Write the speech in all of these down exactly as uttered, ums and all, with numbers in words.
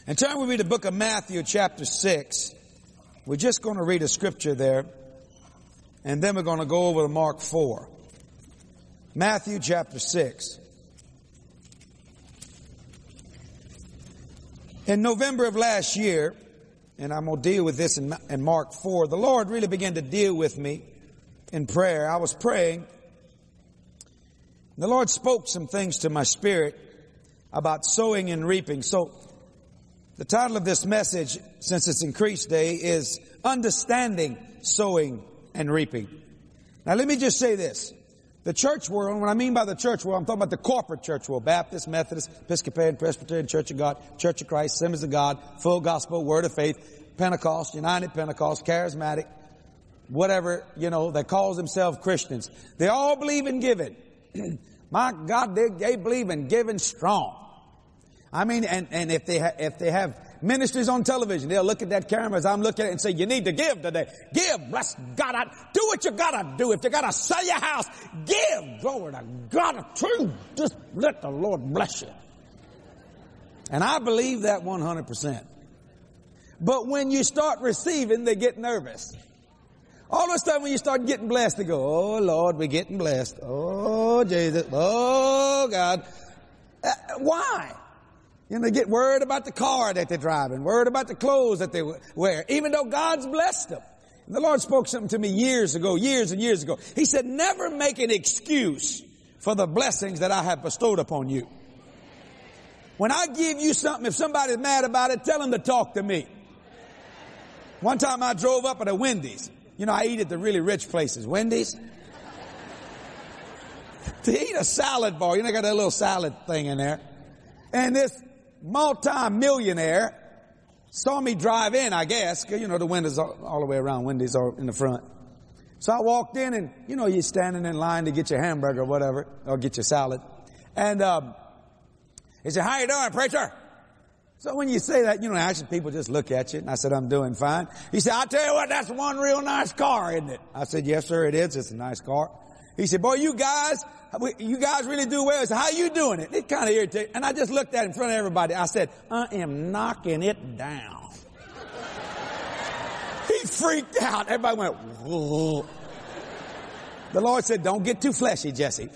And turn with me to the book of Matthew chapter six. We're just going to read a scripture there, and then we're going to go over to Mark four. Matthew chapter six. In November of last year, and I'm going to deal with this in, in Mark four, the Lord really began to deal with me in prayer. I was praying. The Lord spoke some things to my spirit about sowing and reaping. So the title of this message, since it's Increase Day, is Understanding Sowing and Reaping. Now let me just say this. The church world, when I mean by the church world, I'm talking about the corporate church world. Baptist, Methodist, Episcopalian, Presbyterian, Church of God, Church of Christ, Assemblies of God, Full Gospel, Word of Faith, Pentecost, United Pentecost, Charismatic, whatever, you know, they call themselves Christians. They all believe in giving. My God, they, they believe in giving strong. I mean, and, and if they ha- if they have ministries on television, they'll look at that camera as I'm looking at it and say, you need to give today. Give. Bless God. I, do what you gotta do. If you gotta sell your house, give. Glory to God. True. Just let the Lord bless you. And I believe that one hundred percent. But when you start receiving, they get nervous. All of a sudden when you start getting blessed, they go, oh Lord, we're getting blessed. Oh Jesus. Oh God. Uh, why? You know, they get worried about the car that they're driving, worried about the clothes that they wear, even though God's blessed them. And the Lord spoke something to me years ago, years and years ago. He said, never make an excuse for the blessings that I have bestowed upon you. When I give you something, if somebody's mad about it, tell them to talk to me. One time I drove up at a Wendy's. You know, I eat at the really rich places. Wendy's. To eat a salad bar. You know, they got that little salad thing in there. And this multi-millionaire saw me drive in, I guess, because, you know, the windows all, all the way around, Wendy's are in the front. So I walked in and, you know, you're standing in line to get your hamburger or whatever, or get your salad. And um, he said, how you doing, preacher? So when you say that, you know, actually people just look at you. And I said, I'm doing fine. He said, I'll tell you what, that's one real nice car, isn't it? I said, yes, sir, it is. It's a nice car. He said, boy, you guys, you guys really do well. I said, how you doing it? It kind of irritated. And I just looked at it in front of everybody. I said, I am knocking it down. He freaked out. Everybody went, whoa. The Lord said, don't get too fleshy, Jesse.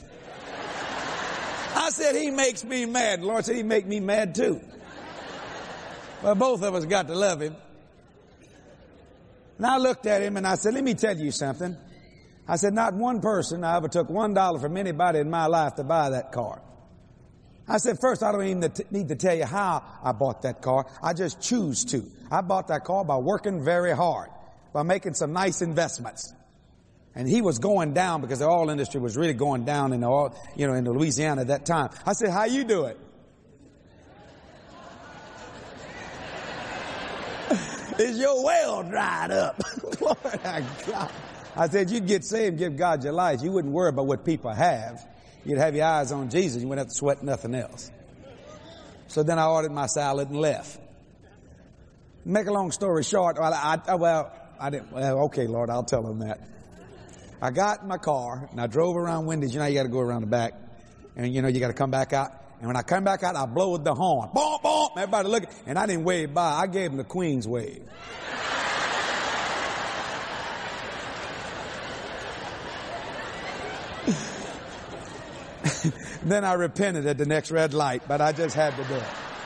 I said, he makes me mad. The Lord said, he make me mad too. Well, both of us got to love him. And I looked at him and I said, let me tell you something. I said, not one person I ever took one dollar from anybody in my life to buy that car. I said, first, I don't even need to tell you how I bought that car. I just choose to. I bought that car by working very hard, by making some nice investments. And he was going down because the oil industry was really going down in the oil, you know, in Louisiana at that time. I said, how you do it? Is your well dried up? Lord, God. I said, you'd get saved, give God your life. You wouldn't worry about what people have. You'd have your eyes on Jesus. You wouldn't have to sweat nothing else. So then I ordered my salad and left. Make a long story short, well, I, I, well, I didn't, well, okay, Lord, I'll tell them that. I got in my car and I drove around Wendy's. You know, you got to go around the back and you know, you got to come back out. And when I come back out, I blow the horn. Boom, boom. Everybody looking. And I didn't wave by. I gave them the Queen's wave. Then I repented at the next red light, but I just had to do it.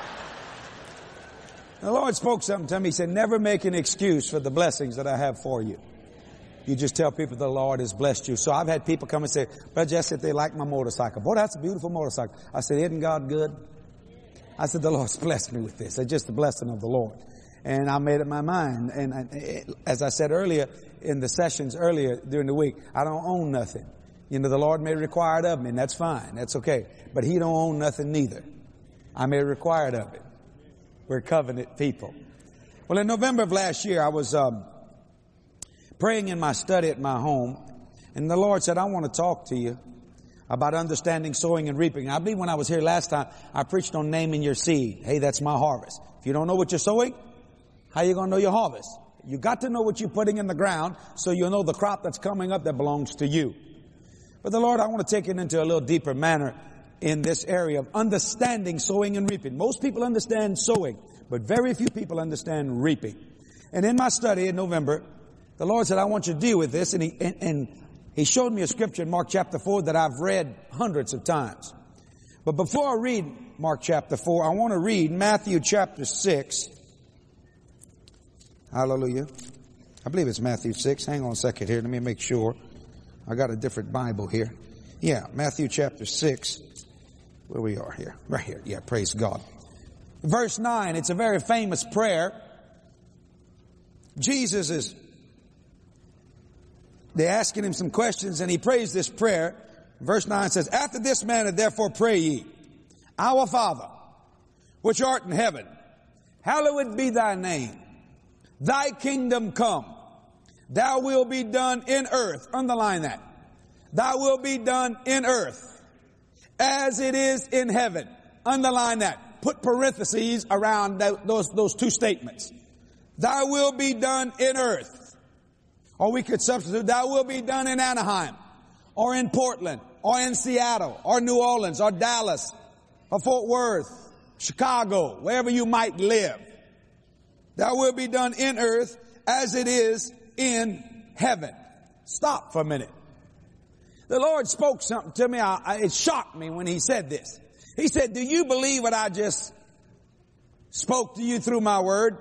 The Lord spoke something to me. He said, never make an excuse for the blessings that I have for you. You just tell people the Lord has blessed you. So I've had people come and say, Brother Jesse, they like my motorcycle. Boy, that's a beautiful motorcycle. I said, isn't God good? I said, the Lord's blessed me with this. It's just the blessing of the Lord. And I made up my mind. And I, as I said earlier, in the sessions earlier during the week, I don't own nothing. You know, the Lord may require it of me, and that's fine. That's okay. But He don't own nothing neither. I may require it of it. We're covenant people. Well, in November of last year, I was um, praying in my study at my home, and the Lord said, I want to talk to you about understanding sowing and reaping. I believe when I was here last time, I preached on naming your seed. Hey, that's my harvest. If you don't know what you're sowing, how are you going to know your harvest? You got to know what you're putting in the ground so you'll know the crop that's coming up that belongs to you. But the Lord, I want to take it into a little deeper manner in this area of understanding sowing and reaping. Most people understand sowing, but very few people understand reaping. And in my study in November, the Lord said, I want you to deal with this. And he, and, and he showed me a scripture in Mark chapter four that I've read hundreds of times. But before I read Mark chapter four, I want to read Matthew chapter six. Hallelujah. I believe it's Matthew six. Hang on a second here. Let me make sure. I got a different Bible here. Yeah, Matthew chapter six. Where we are here. Right here. Yeah, praise God. Verse nine, it's a very famous prayer. Jesus is, they're asking him some questions and he prays this prayer. Verse nine says, after this manner therefore pray ye, Our Father, which art in heaven, hallowed be thy name. Thy kingdom come. Thy will be done in earth. Underline that. Thy will be done in earth as it is in heaven. Underline that. Put parentheses around those, those two statements. Thy will be done in earth. Or we could substitute, thy will be done in Anaheim, or in Portland, or in Seattle, or New Orleans, or Dallas, or Fort Worth, Chicago, wherever you might live. Thy will be done in earth as it is in heaven. Stop for a minute. The Lord spoke something to me. I, I, it shocked me when he said this. He said, do you believe what I just spoke to you through my word?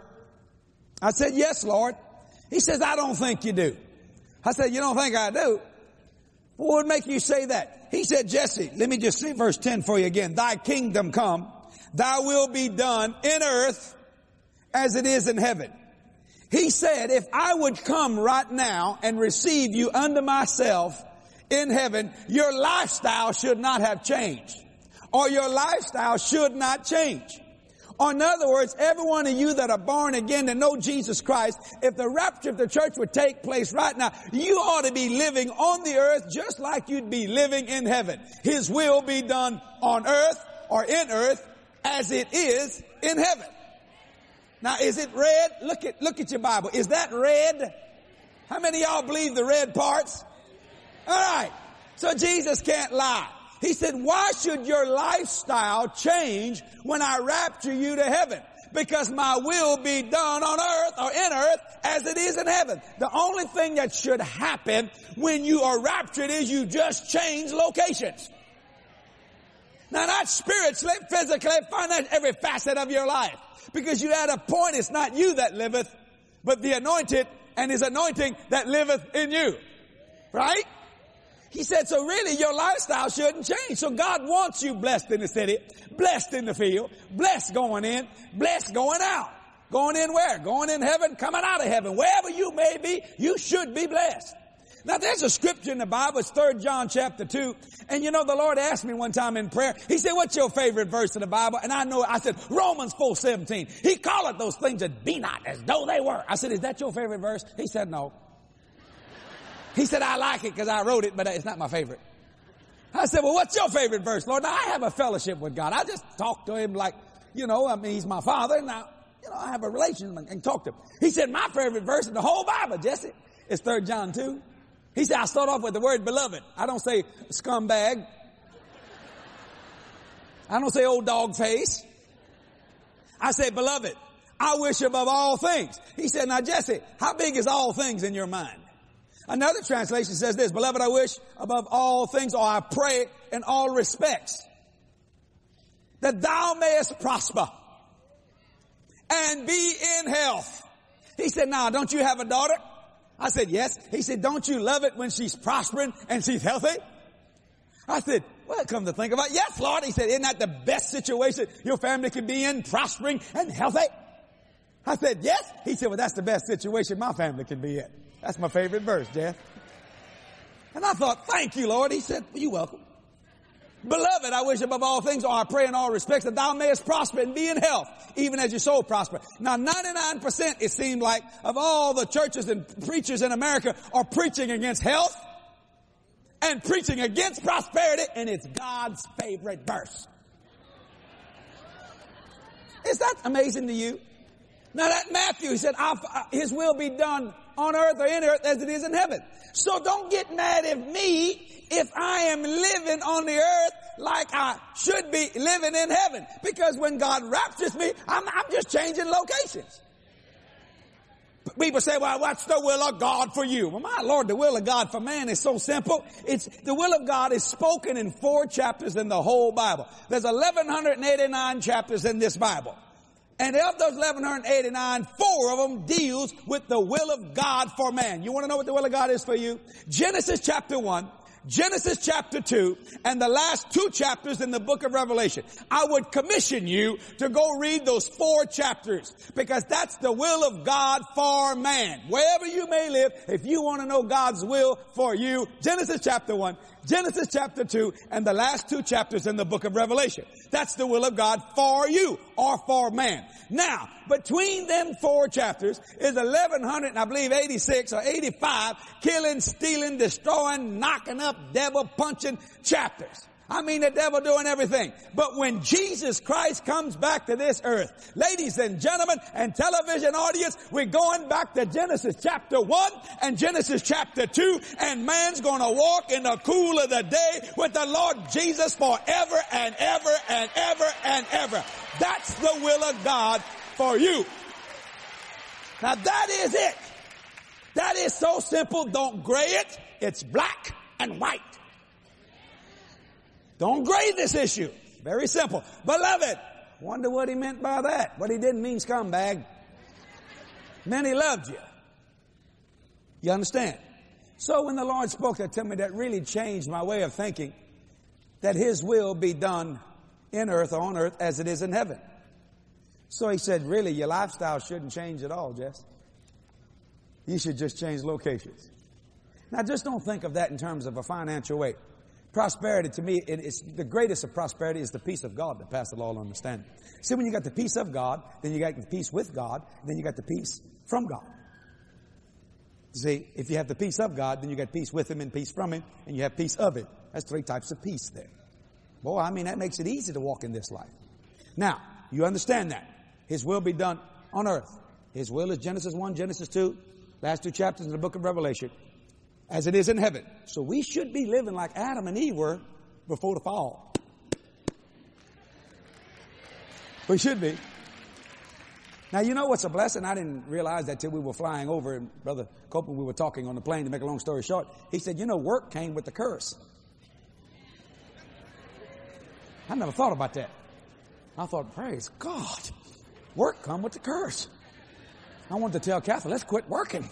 I said, yes, Lord. He says, I don't think you do. I said, you don't think I do? What would make you say that? He said, Jesse, let me just say verse ten for you again. Thy kingdom come, thy will be done in earth as it is in heaven. He said, if I would come right now and receive you under myself in heaven, your lifestyle should not have changed. Or your lifestyle should not change. Or in other words, every one of you that are born again to know Jesus Christ, if the rapture of the church would take place right now, you ought to be living on the earth just like you'd be living in heaven. His will be done on earth or in earth as it is in heaven. Now, is it red? Look at, look at your Bible. Is that red? How many of y'all believe the red parts? All right. So Jesus can't lie. He said, why should your lifestyle change when I rapture you to heaven? Because my will be done on earth or in earth as it is in heaven. The only thing that should happen when you are raptured is you just change locations. Now, not spiritually, physically, financially, every facet of your life. Because you at a point, it's not you that liveth, but the anointed and his anointing that liveth in you. Right? He said, so really your lifestyle shouldn't change. So God wants you blessed in the city, blessed in the field, blessed going in, blessed going out. Going in where? Going in heaven, coming out of heaven. Wherever you may be, you should be blessed. Now there's a scripture in the Bible, it's Third John chapter two. And you know, the Lord asked me one time in prayer, he said, what's your favorite verse in the Bible? And I know, I said, Romans four seventeen. He calleth those things that be not as though they were. I said, is that your favorite verse? He said, no. He said, I like it because I wrote it, but it's not my favorite. I said, well, what's your favorite verse, Lord? Now, I have a fellowship with God. I just talk to him like, you know, I mean, he's my father. Now, you know, I have a relationship and talk to him. He said, my favorite verse in the whole Bible, Jesse, is Third John two. He said, I start off with the word beloved. I don't say scumbag. I don't say old dog face. I say beloved. I wish above all things. He said, now, Jesse, how big is all things in your mind? Another translation says this, beloved, I wish above all things, or I pray in all respects, that thou mayest prosper and be in health. He said, now, don't you have a daughter? I said, yes. He said, don't you love it when she's prospering and she's healthy? I said, well, come to think about it, yes, Lord. He said, isn't that the best situation your family can be in, prospering and healthy? I said, yes. He said, well, that's the best situation my family can be in. That's my favorite verse, Jeff. And I thought, thank you, Lord. He said, well, you're welcome. Beloved, I wish above all things, or I pray in all respects, that thou mayest prosper and be in health, even as your soul prosper. Now, ninety-nine percent, it seemed like, of all the churches and preachers in America are preaching against health and preaching against prosperity, and it's God's favorite verse. Is that amazing to you? Now, that Matthew, he said, his will be done on earth or in earth as it is in heaven. So don't get mad at me if I am living on the earth like I should be living in heaven. Because when God raptures me, I'm, I'm just changing locations. People say, well, what's the will of God for you? Well, my Lord, the will of God for man is so simple. It's, the will of God is spoken in four chapters in the whole Bible. There's eleven eighty-nine chapters in this Bible. And of those eleven eighty-nine, four of them deals with the will of God for man. You want to know what the will of God is for you? Genesis chapter one, Genesis chapter two, and the last two chapters in the book of Revelation. I would commission you to go read those four chapters, because that's the will of God for man. Wherever you may live, if you want to know God's will for you, Genesis chapter one, Genesis chapter two, and the last two chapters in the book of Revelation. That's the will of God for you, or for man. Now, between them four chapters is eleven hundred, I believe eighty-six or eighty-five, killing, stealing, destroying, knocking up, devil punching chapters. I mean, the devil doing everything. But when Jesus Christ comes back to this earth, ladies and gentlemen and television audience, we're going back to Genesis chapter one and Genesis chapter two, and man's going to walk in the cool of the day with the Lord Jesus forever and ever and ever and ever. That's the will of God for you. Now that is it. That is so simple. Don't gray it. It's black and white. Don't gray this issue. Very simple. Beloved, wonder what he meant by that. What he didn't mean scumbag. Meant he loved you. You understand? So when the Lord spoke that to me, that really changed my way of thinking, that his will be done in earth or on earth as it is in heaven. So he said, really, your lifestyle shouldn't change at all, Jess. You should just change locations. Now, just don't think of that in terms of a financial way. Prosperity, to me, it is the greatest of prosperity is the peace of God that passes all understanding. See, when you got the peace of God, then you got the peace with God, then you got the peace from God. See, if you have the peace of God, then you got peace with Him and peace from Him, and you have peace of it. That's three types of peace there. Boy, I mean, that makes it easy to walk in this life. Now, you understand that. His will be done on earth. His will is Genesis one, Genesis two, last two chapters in the book of Revelation, as it is in heaven. So we should be living like Adam and Eve were before the fall. We should be. Now, you know what's a blessing? I didn't realize that till we were flying over, and Brother Copeland, we were talking on the plane. To make a long story short, he said, you know, work came with the curse. I never thought about that. I thought, praise God, work come with the curse. I wanted to tell Catherine, let's quit working.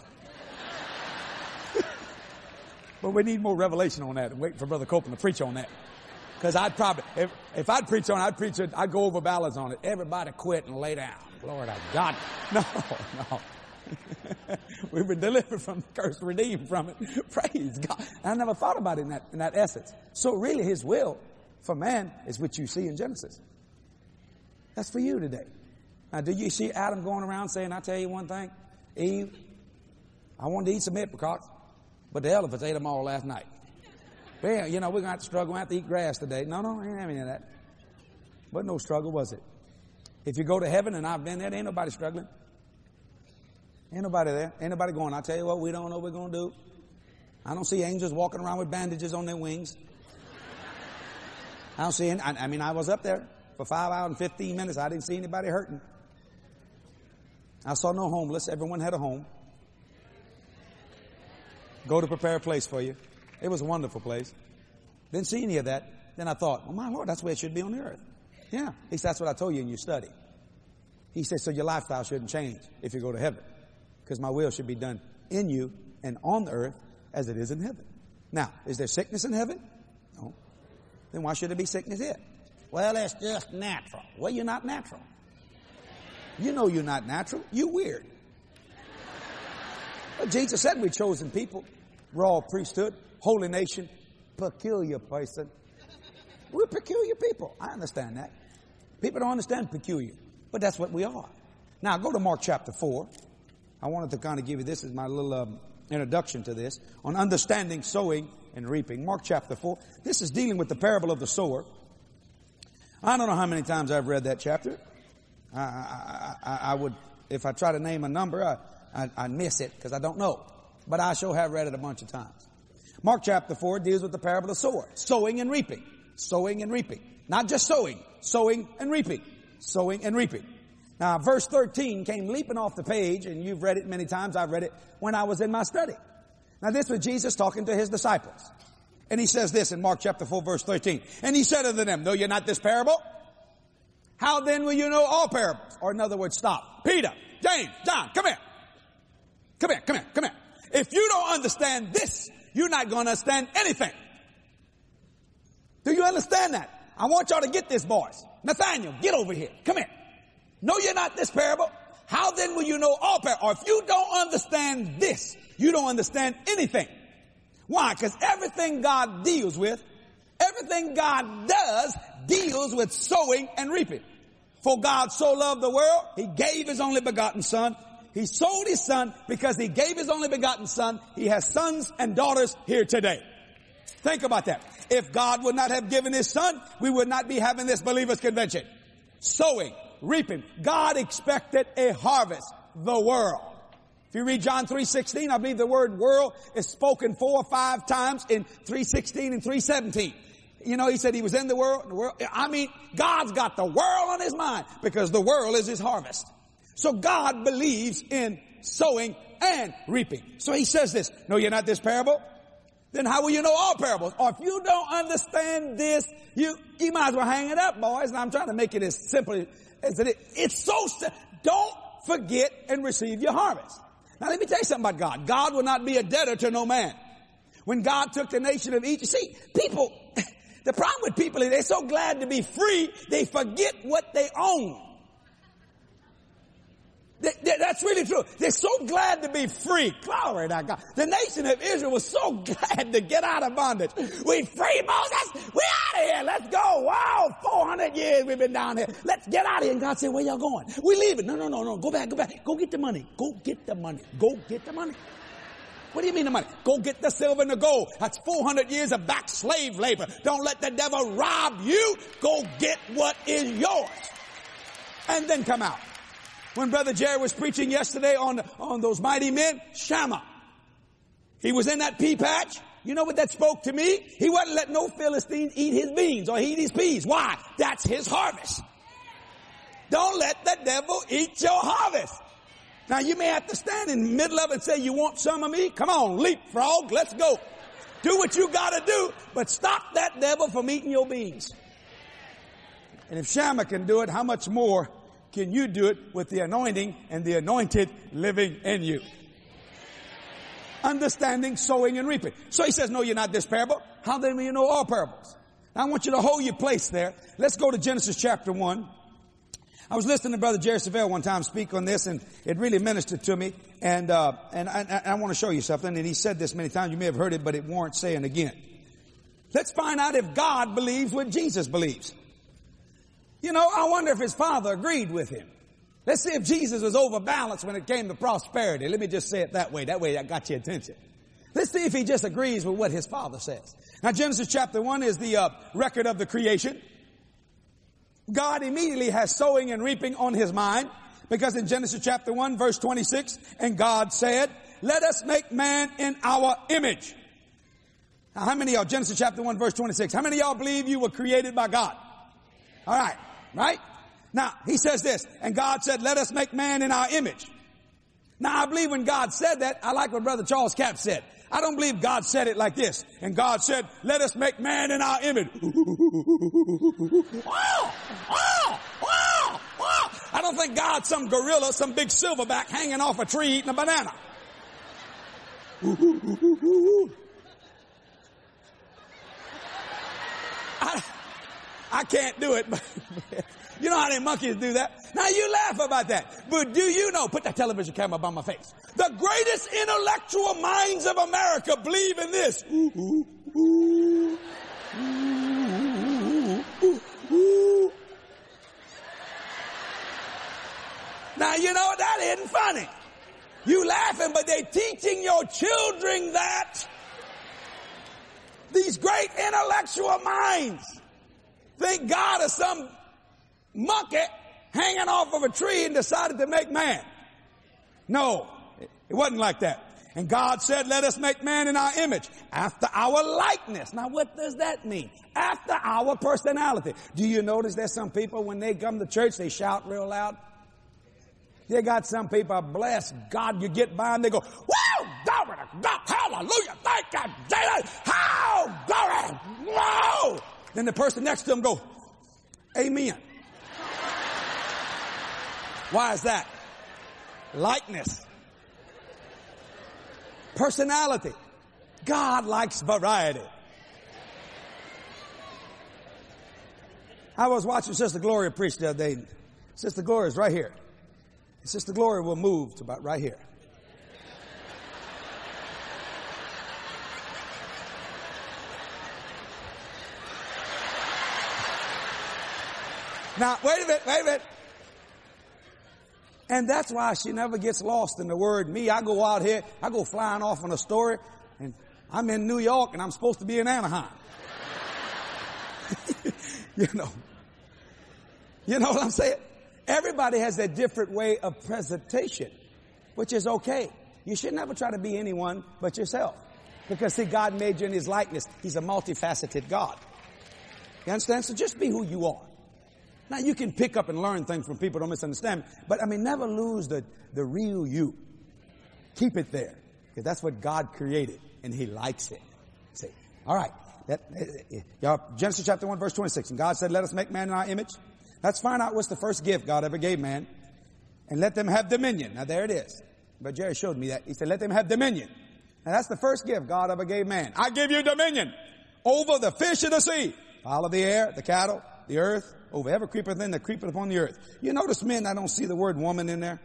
But we need more revelation on that, and waiting for Brother Copeland to preach on that. Because I'd probably, if, if I'd preach on it, I'd preach it, I'd go over ballads on it. Everybody quit and lay down. Lord, I got it. No, no. We've been delivered from the curse, redeemed from it. Praise God. I never thought about it in that, in that essence. So really his will for man is what you see in Genesis. That's for you today. Now, do you see Adam going around saying, I tell you one thing, Eve, I wanted to eat some apricots, but the elephants ate them all last night. Well, you know, we're going to have to struggle. We're going to have to eat grass today. No, no, I ain't having any of that. But no struggle, was it? If you go to heaven, and I've been there, there ain't nobody struggling. Ain't nobody there. Ain't nobody going, I tell you what, we don't know what we're going to do. I don't see angels walking around with bandages on their wings. I don't see any, I, I mean, I was up there for five hours and fifteen minutes. I didn't see anybody hurting. I saw no homeless. Everyone had a home. Go to prepare a place for you. It was a wonderful place. Didn't see any of that. Then I thought, oh my Lord, that's the way it should be on the earth. Yeah. He said, that's what I told you in your study. He said, so your lifestyle shouldn't change if you go to heaven. Because my will should be done in you and on the earth as it is in heaven. Now, is there sickness in heaven? No. Then why should there be sickness here? Well, it's just natural. Well, you're not natural. You know you're not natural. You're weird. Well, Jesus said we're chosen people, royal priesthood, holy nation, peculiar person. We're peculiar people. I understand that. People don't understand peculiar, but that's what we are. Now, go to Mark chapter four. I wanted to kind of give you this as my little um, introduction to this on understanding sowing and reaping. Mark chapter four. This is dealing with the parable of the sower. I don't know how many times I've read that chapter. I, I, I, I would, if I try to name a number, I, I, I'd miss it because I don't know. But I sure have read it a bunch of times. Mark chapter four deals with the parable of the sower, sowing and reaping. Sowing and reaping. Not just sowing, sowing and reaping. Sowing and reaping. Now, verse thirteen came leaping off the page, and you've read it many times. I've read it when I was in my study. Now, this was Jesus talking to his disciples. And he says this in Mark chapter four, verse thirteen. And he said unto them, know ye not this parable? How then will you know all parables? Or in other words, stop. Peter, James, John, come here. Come here, come here, come here. If you don't understand this, you're not going to understand anything. Do you understand that? I want y'all to get this, boys. Nathaniel, get over here. Come here. Know ye not this parable? How then will you know all parables? Or if you don't understand this, you don't understand anything. Why? Because everything God deals with, everything God does, deals with sowing and reaping. For God so loved the world, he gave his only begotten son. He sold his son because he gave his only begotten son. He has sons and daughters here today. Think about that. If God would not have given his son, we would not be having this believers convention. Sowing, reaping. God expected a harvest. The world. If you read John three sixteen, I believe the word world is spoken four or five times in three sixteen and three seventeen. You know, he said he was in the world, the world. I mean, God's got the world on his mind because the world is his harvest. So God believes in sowing and reaping. So he says this, know ye not this parable? Then how will you know all parables? Or if you don't understand this, you, you might as well hang it up, boys. And I'm trying to make it as simple as it is. It's so simple. Don't forget and receive your harvest. Now let me tell you something about God. God will not be a debtor to no man. When God took the nation of Egypt, see, people, the problem with people is they're so glad to be free, they forget what they own. They, they, that's really true. They're so glad to be free. Glory to God. The nation of Israel was so glad to get out of bondage. We free, Moses. We out of here. Let's go. Wow, four hundred years we've been down here. Let's get out of here. And God said, where y'all going? We leaving. No, no, no, no. Go back, go back. Go get the money. Go get the money. Go get the money. What do you mean the money? Go get the silver and the gold. That's four hundred years of back slave labor. Don't let the devil rob you. Go get what is yours. And then come out. When Brother Jerry was preaching yesterday on, on those mighty men, Shammah. He was in that pea patch. You know what that spoke to me? He wasn't letting no Philistine eat his beans or eat his peas. Why? That's his harvest. Don't let the devil eat your harvest. Now you may have to stand in the middle of it and say, you want some of me? Come on, leapfrog, let's go. Do what you gotta do, but stop that devil from eating your beans. And if Shammah can do it, how much more can you do it with the anointing and the anointed living in you? Understanding, sowing, and reaping. So he says, no, you're not this parable. How then will you know all parables? Now I want you to hold your place there. Let's go to Genesis chapter one. I was listening to Brother Jerry Savelle one time speak on this, and it really ministered to me. And uh, and I, I, I want to show you something. And he said this many times. You may have heard it, but it warrants saying again. Let's find out if God believes what Jesus believes. You know, I wonder if his father agreed with him. Let's see if Jesus was overbalanced when it came to prosperity. Let me just say it that way. That way I got your attention. Let's see if he just agrees with what his father says. Now, Genesis chapter one is the uh, record of the creation. God immediately has sowing and reaping on his mind, because in Genesis chapter one, verse twenty-six, and God said, let us make man in our image. Now, how many of y'all, Genesis chapter one, verse twenty-six, how many of y'all believe you were created by God? All right. Right? Now, he says this, and God said, let us make man in our image. Now, I believe when God said that, I like what Brother Charles Capps said. I don't believe God said it like this. And God said, let us make man in our image. Wow, wow, wow, wow. I don't think God's some gorilla, some big silverback hanging off a tree eating a banana. I, I can't do it, but you know how them monkeys do that? Now you laugh about that. But do you know, put that television camera by my face, the greatest intellectual minds of America believe in this. Ooh, ooh, ooh, ooh, ooh, ooh. Now you know that isn't funny. You laughing, but they teaching your children that. These great intellectual minds think God is some monkey hanging off of a tree and decided to make man. No, it wasn't like that. And God said, let us make man in our image, after our likeness. Now what does that mean? After our personality. Do you notice there's some people when they come to church, they shout real loud? You got some people, bless God, you get by and they go, woo, glory to God, hallelujah, thank God, Jesus, how, glory, whoa. Then the person next to them go, amen. Why is that? Likeness. Personality. God likes variety. I was watching Sister Gloria preach the other day. Sister Gloria is right here. Sister Gloria will move to about right here. Now, wait a minute, wait a minute. And that's why she never gets lost in the word me. I go out here, I go flying off on a story, and I'm in New York and I'm supposed to be in Anaheim. You know. You know what I'm saying? Everybody has a different way of presentation, which is okay. You should never try to be anyone but yourself. Because see, God made you in His likeness. He's a multifaceted God. You understand? So just be who you are. Now you can pick up and learn things from people, don't misunderstand me. But I mean, never lose the, the real you. Keep it there. Because that's what God created. And He likes it. See? All right. That, uh, y'all, Genesis chapter one, verse twenty-six. And God said, let us make man in our image. Let's find out what's the first gift God ever gave man. And let them have dominion. Now there it is. But Jerry showed me that. He said, let them have dominion. Now that's the first gift God ever gave man. I give you dominion over the fish of the sea, fowl of the air, the cattle, the earth, over every creeper thing that creepeth upon the earth. You notice, men, I don't see the word woman in there.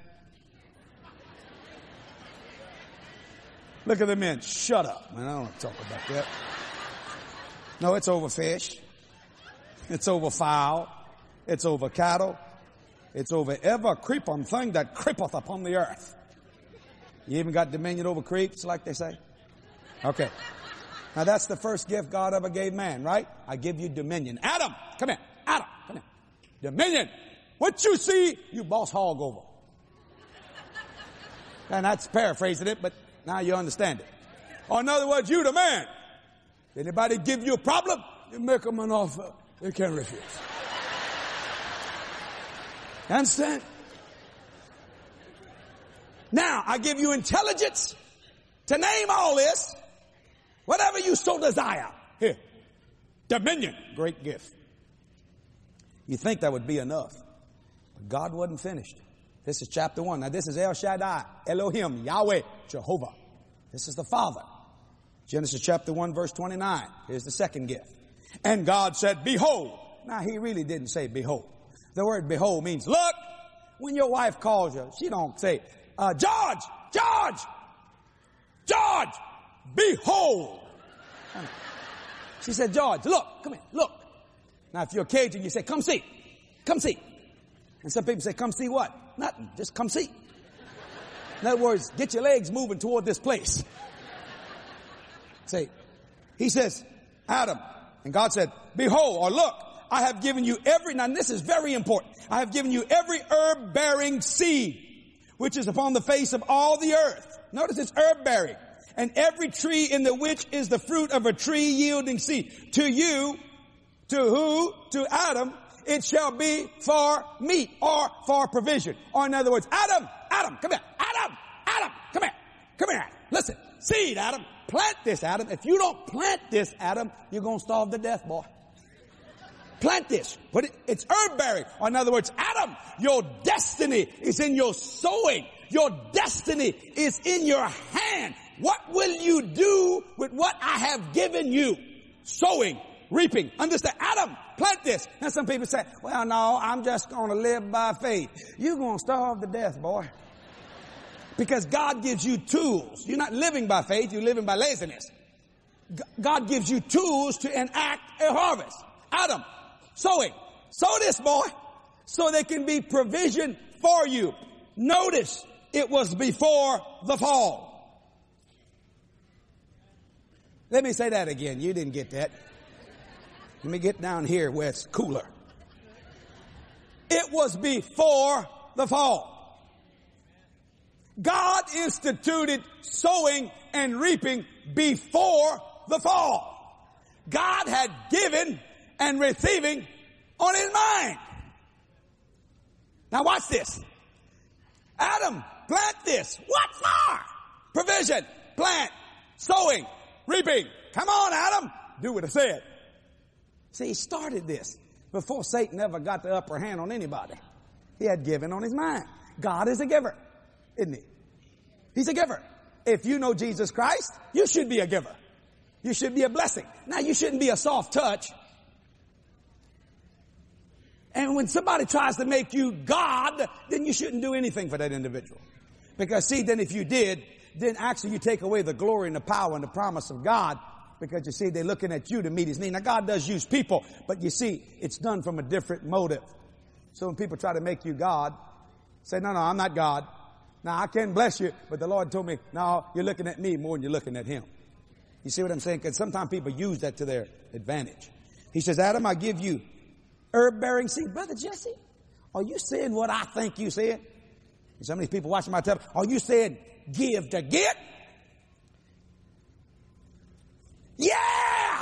Look at the men. Shut up. Man, I don't want to talk about that. No, it's over fish. It's over fowl. It's over cattle. It's over every creeping thing that creepeth upon the earth. You even got dominion over creeps, like they say? Okay. Now that's the first gift God ever gave man, right? I give you dominion. Adam, come here. Adam, come here. Dominion. What you see, you boss hog over. And that's paraphrasing it, but now you understand it. Or in other words, you the man. Anybody give you a problem, you make them an offer. They can't refuse. You understand? Now, I give you intelligence to name all this. Whatever you so desire. Here. Dominion. Great gift. You think that would be enough. But God wasn't finished. This is chapter one. Now this is El Shaddai, Elohim, Yahweh, Jehovah. This is the Father. Genesis chapter one, verse twenty-nine. Here's the second gift. And God said, behold. Now he really didn't say behold. The word behold means look. When your wife calls you, she don't say, uh, George, George, George, behold. She said, George, look, come here, look. Now if you're Cajun, you say, come see, come see. And some people say, come see what? Nothing, just come see. In other words, get your legs moving toward this place. Say, he says, Adam, and God said, behold, or look, I have given you every, now this is very important. I have given you every herb bearing seed, which is upon the face of all the earth. Notice it's herb bearing. And every tree in the which is the fruit of a tree yielding seed. To you, to who? To Adam, it shall be for meat or for provision. Or in other words, Adam, Adam, come here. Adam, Adam, come here. Come here. Listen, seed, Adam. Plant this, Adam. If you don't plant this, Adam, you're going to starve to death, boy. Plant this. Put it, it's herb bearing. Or in other words, Adam, your destiny is in your sowing. Your destiny is in your hand. What will you do with what I have given you? Sowing, reaping. Understand? Adam, plant this. And some people say, well, no, I'm just going to live by faith. You're going to starve to death, boy. Because God gives you tools. You're not living by faith. You're living by laziness. God gives you tools to enact a harvest. Adam, sowing. Sow this, boy, so there can be provision for you. Notice it was before the fall. Let me say that again. You didn't get that. Let me get down here where it's cooler. It was before the fall. God instituted sowing and reaping before the fall. God had given and receiving on his mind. Now watch this. Adam, plant this. What for? Provision, plant, sowing, reaping. Come on, Adam. Do what I said. See, he started this before Satan ever got the upper hand on anybody. He had given on his mind. God is a giver, isn't he? He's a giver. If you know Jesus Christ, you should be a giver. You should be a blessing. Now, you shouldn't be a soft touch. And when somebody tries to make you God, then you shouldn't do anything for that individual. Because see, then if you did, then actually you take away the glory and the power and the promise of God, because you see, they're looking at you to meet his need. Now, God does use people, but you see, it's done from a different motive. So when people try to make you God, say, no, no, I'm not God. Now, I can bless you, but the Lord told me, no, you're looking at me more than you're looking at him. You see what I'm saying? Because sometimes people use that to their advantage. He says, Adam, I give you herb-bearing seed. Brother Jesse, are you saying what I think you said? Some of these people watching my television, are you saying give to get? Yeah!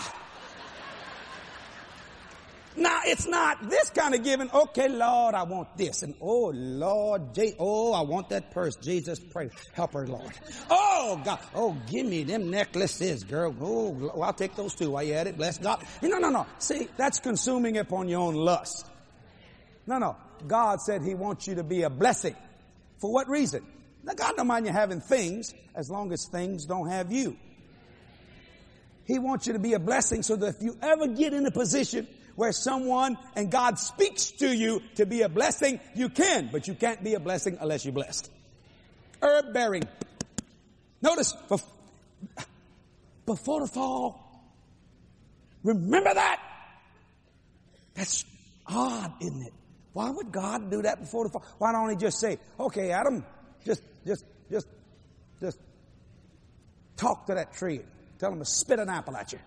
Now, it's not this kind of giving. Okay, Lord, I want this. And oh, Lord, J- oh, I want that purse. Jesus, pray. Help her, Lord. Oh, God. Oh, give me them necklaces, girl. Oh, well, I'll take those too while you at it. Bless God. No, no, no. See, that's consuming upon your own lust. No, no. God said he wants you to be a blessing. For what reason? Now, God don't mind you having things as long as things don't have you. He wants you to be a blessing so that if you ever get in a position where someone and God speaks to you to be a blessing, you can, but you can't be a blessing unless you're blessed. Herb bearing. Notice, before the fall, remember that? That's odd, isn't it? Why would God do that before the fall? Why don't he just say, okay, Adam, just, just, just, just talk to that tree. Tell him to spit an apple at you.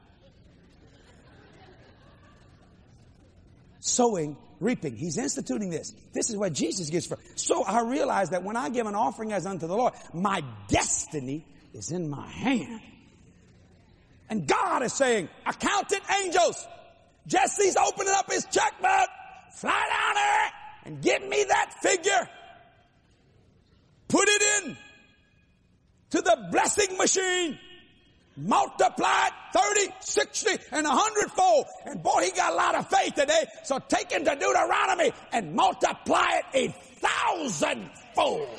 Sowing, reaping. He's instituting this. This is what Jesus gives for. So I realize that when I give an offering as unto the Lord, my destiny is in my hand. And God is saying, accountant angels, Jesse's opening up his checkbook. Fly down there and give me that figure. Put it in to the blessing machine. Multiply it thirty, sixty, and a hundredfold. And boy, he got a lot of faith today. So take him to Deuteronomy and multiply it a thousandfold.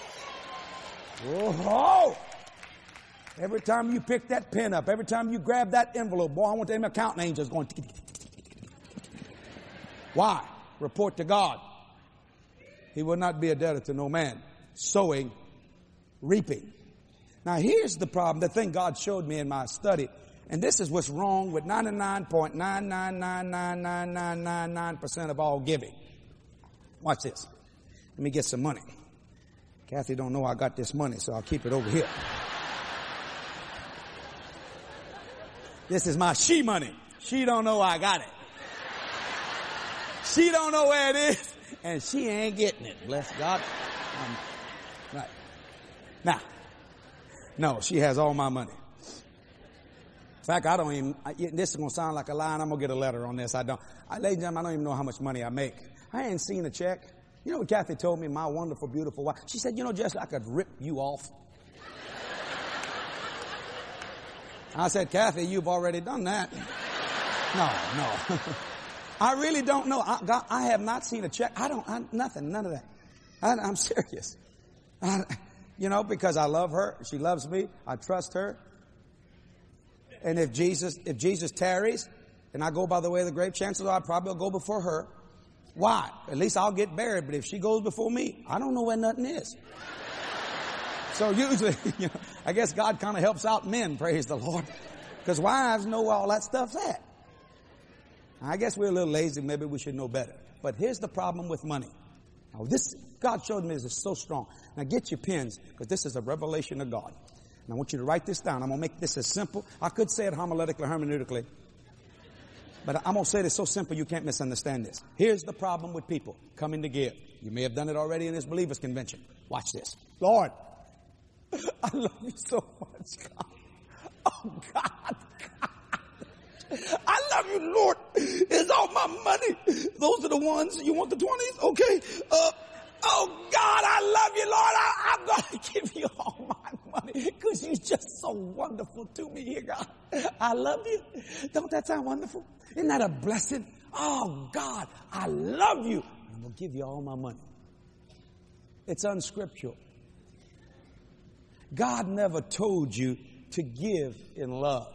Oh, every time you pick that pen up, every time you grab that envelope, boy, I want them accountant angels going. Why? Report to God. He will not be a debtor to no man. Sowing, reaping. Now here's the problem, the thing God showed me in my study, and this is what's wrong with ninety-nine point nine nine nine nine nine nine nine nine percent of all giving. Watch this. Let me get some money. Kathy don't know I got this money, so I'll keep it over here. This is my she money. She don't know I got it. She don't know where it is, and she ain't getting it. Bless God. Um, right. Now, no, she has all my money. In fact, I don't even, I, this is going to sound like a lie, and I'm going to get a letter on this. I don't, I, ladies and gentlemen, I don't even know how much money I make. I ain't seen a check. You know what Kathy told me, my wonderful, beautiful wife? She said, you know, Jesse, I could rip you off. I said, Kathy, you've already done that. No, no. I really don't know. I, God, I have not seen a check. I don't, I, nothing, none of that. I, I'm serious. I, You know, because I love her. She loves me. I trust her. And if Jesus, if Jesus tarries and I go by the way of the grave, chances are I probably will go before her. Why? At least I'll get buried. But if she goes before me, I don't know where nothing is. So usually, you know, I guess God kind of helps out men, praise the Lord. Because wives know where all that stuff's at. I guess we're a little lazy. Maybe we should know better. But here's the problem with money. Now this, God showed me this is so strong. Now get your pens, because this is a revelation of God. And I want you to write this down. I'm going to make this as simple. I could say it homiletically, hermeneutically. But I'm going to say it so simple you can't misunderstand this. Here's the problem with people coming to give. You may have done it already in this believers convention. Watch this. Lord, I love you so much, God. Oh, God, God. I love you, Lord. It's all my money. Those are the ones. You want the twenties? Okay. Uh, oh, God, I love you, Lord. I, I'm going to give you all my money because you're just so wonderful to me here, God. I love you. Don't that sound wonderful? Isn't that a blessing? Oh, God, I love you. I'm going to give you all my money. It's unscriptural. God never told you to give in love.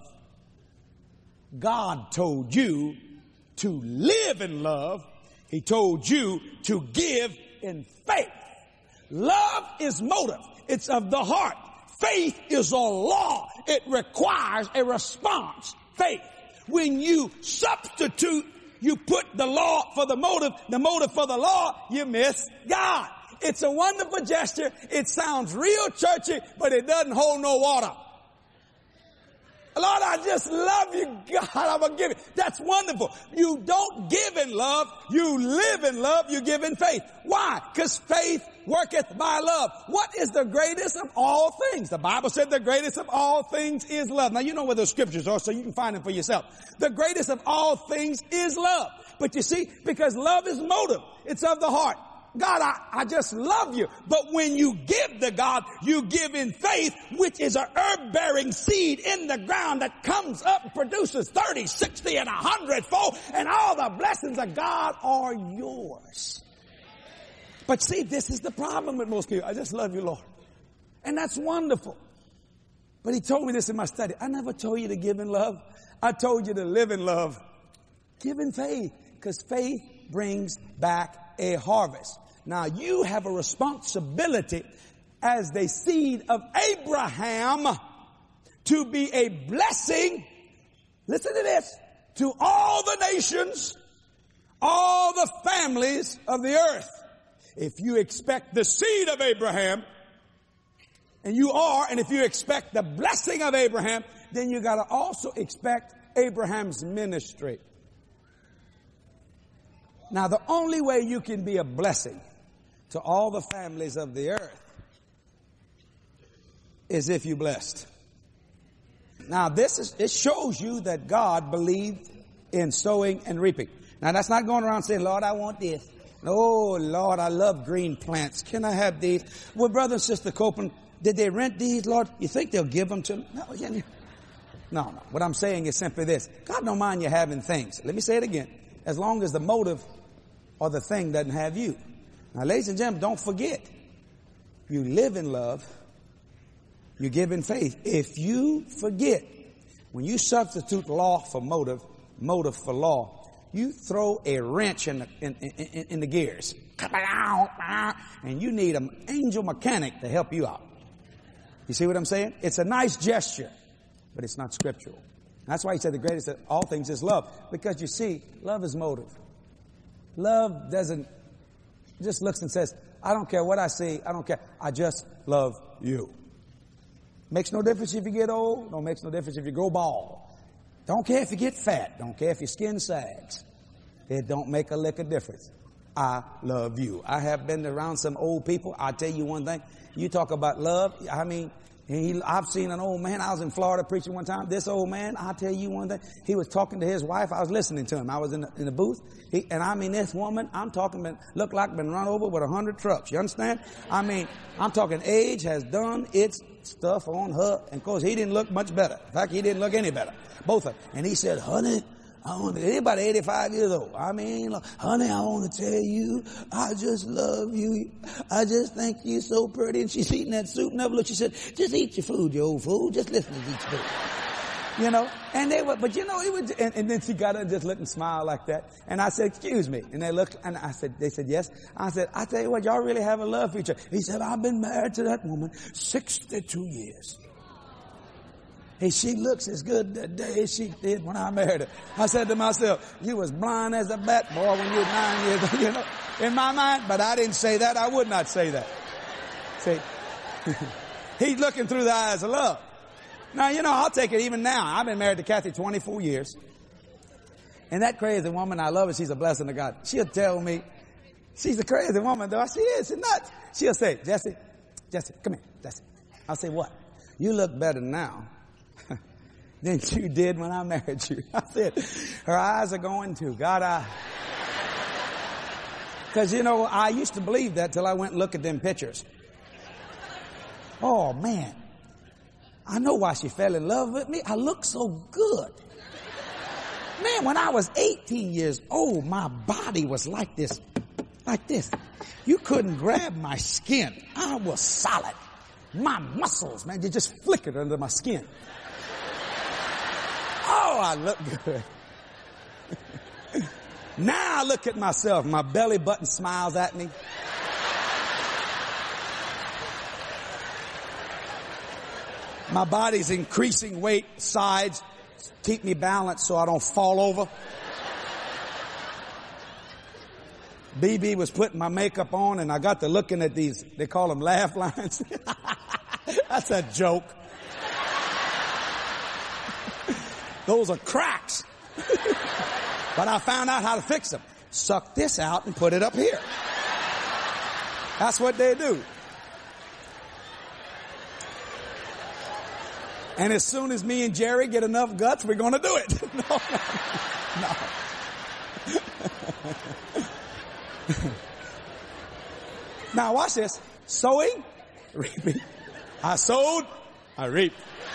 God told you to live in love. He told you to give in faith. Love is motive. It's of the heart. Faith is a law. It requires a response. Faith. When you substitute, you put the law for the motive, the motive for the law, you miss God. It's a wonderful gesture. It sounds real churchy, but it doesn't hold no water. Lord, I just love you, God. I'm going to give it. That's wonderful. You don't give in love. You live in love. You give in faith. Why? Because faith worketh by love. What is the greatest of all things? The Bible said the greatest of all things is love. Now, you know where the scriptures are, so you can find them for yourself. The greatest of all things is love. But you see, because love is motive. It's of the heart. God, I, I just love you. But when you give to God, you give in faith, which is a herb-bearing seed in the ground that comes up and produces thirty, sixty, and a hundredfold, and all the blessings of God are yours. But see, this is the problem with most people. I just love you, Lord. And that's wonderful. But he told me this in my study. I never told you to give in love. I told you to live in love. Give in faith, because faith brings back a harvest. Now you have a responsibility as the seed of Abraham to be a blessing, listen to this, to all the nations, all the families of the earth. If you expect the seed of Abraham, and you are, and if you expect the blessing of Abraham, then you got to also expect Abraham's ministry. Now, the only way you can be a blessing to all the families of the earth is if you're blessed. Now, this is, it shows you that God believed in sowing and reaping. Now, that's not going around saying, Lord, I want this. Oh, Lord, I love green plants. Can I have these? Well, Brother and Sister Copeland, did they rent these, Lord? You think they'll give them to me? No, yeah, yeah. no, no. What I'm saying is simply this. God don't mind you having things. Let me say it again. As long as the motive or the thing doesn't have you. Now, ladies and gentlemen, don't forget, you live in love, you give in faith. If you forget, when you substitute law for motive, motive for law, you throw a wrench in the, in, in, in the gears. And you need an angel mechanic to help you out. You see what I'm saying? It's a nice gesture, but it's not scriptural. That's why he said the greatest of all things is love. Because you see, love is motive. Love doesn't, just looks and says, I don't care what I see. I don't care. I just love you. Makes no difference if you get old. No, makes no difference if you go bald. Don't care if you get fat. Don't care if your skin sags. It don't make a lick of difference. I love you. I have been around some old people. I'll tell you one thing. You talk about love. I mean, he, I've seen an old man. I was in Florida preaching one time. This old man, I'll tell you one thing. He was talking to his wife. I was listening to him. I was in the, in the booth. He, and I mean, this woman, I'm talking, been, looked like been run over with a hundred trucks. You understand? I mean, I'm talking age has done its stuff on her. And of course, he didn't look much better. In fact, he didn't look any better. Both of them. And he said, honey, I want to, anybody eighty-five years old. I mean, honey, I want to tell you, I just love you. I just think you're so pretty. And she's eating that soup. Never looked. She said, just eat your food, you old fool. Just listen to eat food. You know, and they were, but you know, it was, and, and then she got up and just looked and smiled like that. And I said, excuse me. And they looked, and I said, they said, yes. I said, I tell you what, y'all really have a love for each other. He said, I've been married to that woman sixty-two years. Hey, she looks as good today as she did when I married her. I said to myself, you was blind as a bat, boy, when you were nine years old, you know, in my mind. But I didn't say that. I would not say that. See, he's looking through the eyes of love. Now, you know, I'll take it even now. I've been married to Kathy twenty-four years. And that crazy woman, I love her. She's a blessing to God. She'll tell me, she's a crazy woman, though. She is. She's nuts. She'll say, Jesse, Jesse, come here, Jesse. I say, what? You look better now than you did when I married you. I said, her eyes are going too. God, I... Because, you know, I used to believe that till I went and looked at them pictures. Oh, man. I know why she fell in love with me. I look so good. Man, when I was eighteen years old, my body was like this, like this. You couldn't grab my skin. I was solid. My muscles, man, they just flickered under my skin. Oh, I look good. Now I look at myself. My belly button smiles at me. My body's increasing weight, sides keep me balanced so I don't fall over. B B was putting my makeup on and I got to looking at these, they call them laugh lines. That's a joke. Those are cracks. But I found out how to fix them. Suck this out and put it up here. That's what they do. And as soon as me and Jerry get enough guts, we're going to do it. No, no, no. Now watch this. Sowing, reaping. I sowed, I reaped.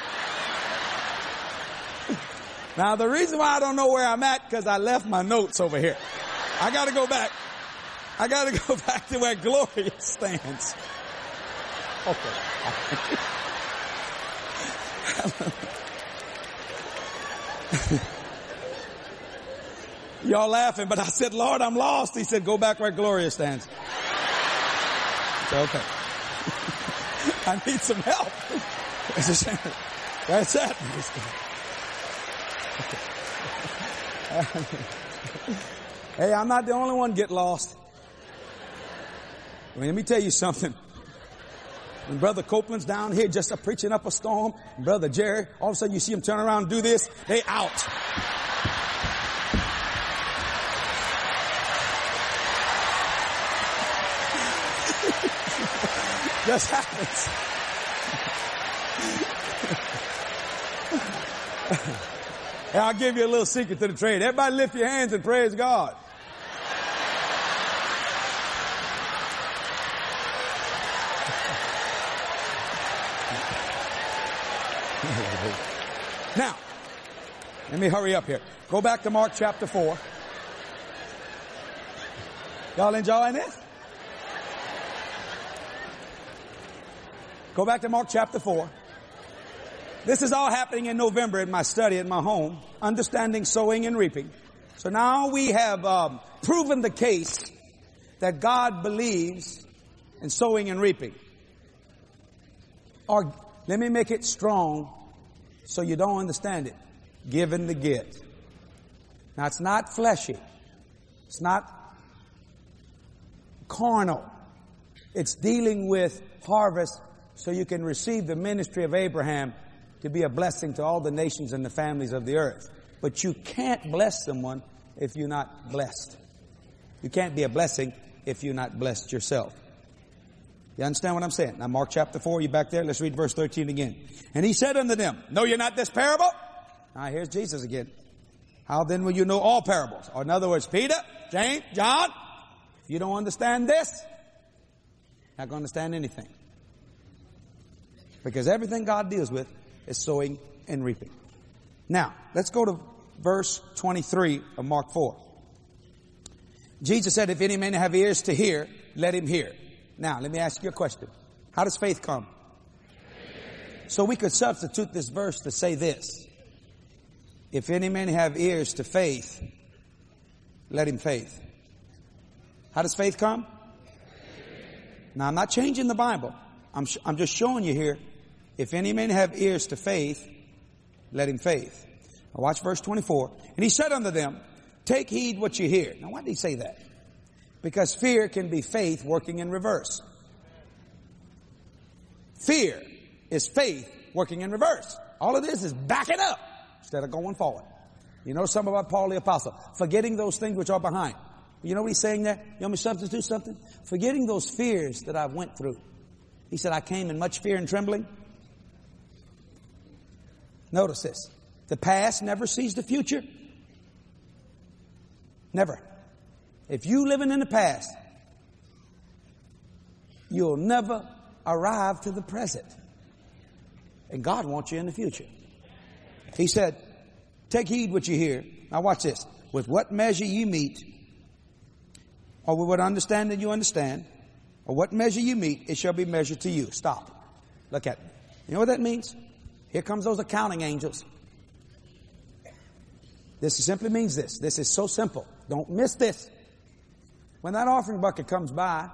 Now the reason why I don't know where I'm at, because I left my notes over here. I got to go back. I got to go back to where Gloria stands. Okay. Y'all laughing, but I said, Lord, I'm lost. He said, go back where Gloria stands. I said, okay. I need some help. Where's that? Hey, I'm not the only one get lost. Let me tell you something. When Brother Copeland's down here just uh, preaching up a storm, and Brother Jerry, all of a sudden you see him turn around and do this, they out. Just happens. And I'll give you a little secret to the trade. Everybody lift your hands and praise God. Now, let me hurry up here. Go back to Mark chapter four. Y'all enjoying this? Go back to Mark chapter four. This is all happening in November in my study at my home, understanding sowing and reaping. So now we have um, proven the case that God believes in sowing and reaping. Or let me make it strong so you don't understand it. Given to get. Now it's not fleshy. It's not carnal. It's dealing with harvest so you can receive the ministry of Abraham to be a blessing to all the nations and the families of the earth. But you can't bless someone if you're not blessed. You can't be a blessing if you're not blessed yourself. You understand what I'm saying? Now Mark chapter four, you back there? Let's read verse thirteen again. And he said unto them, know you not this parable? Now here's Jesus again. How then will you know all parables? Or in other words, Peter, James, John, if you don't understand this, you're not going to understand anything. Because everything God deals with is sowing and reaping. Now, let's go to verse twenty-three of Mark four. Jesus said, if any man have ears to hear, let him hear. Now, let me ask you a question. How does faith come? So we could substitute this verse to say this. If any man have ears to faith, let him faith. How does faith come? Now, I'm not changing the Bible. I'm, sh- I'm just showing you here. If any man have ears to faith, let him faith. Now watch verse twenty-four. And he said unto them, take heed what you hear. Now why did he say that? Because fear can be faith working in reverse. Fear is faith working in reverse. All of this is backing up instead of going forward. You know something about Paul the Apostle? Forgetting those things which are behind. You know what he's saying there? You want me to substitute something? Forgetting those fears that I've went through. He said, I came in much fear and trembling. Notice this. The past never sees the future. Never. If you living in the past, you'll never arrive to the present. And God wants you in the future. He said, take heed what you hear. Now watch this. With what measure you meet, or with what understanding you understand, or what measure you meet, it shall be measured to you. Stop. Look at me. You know what that means? Here comes those accounting angels. This simply means this. This is so simple. Don't miss this. When that offering bucket comes by,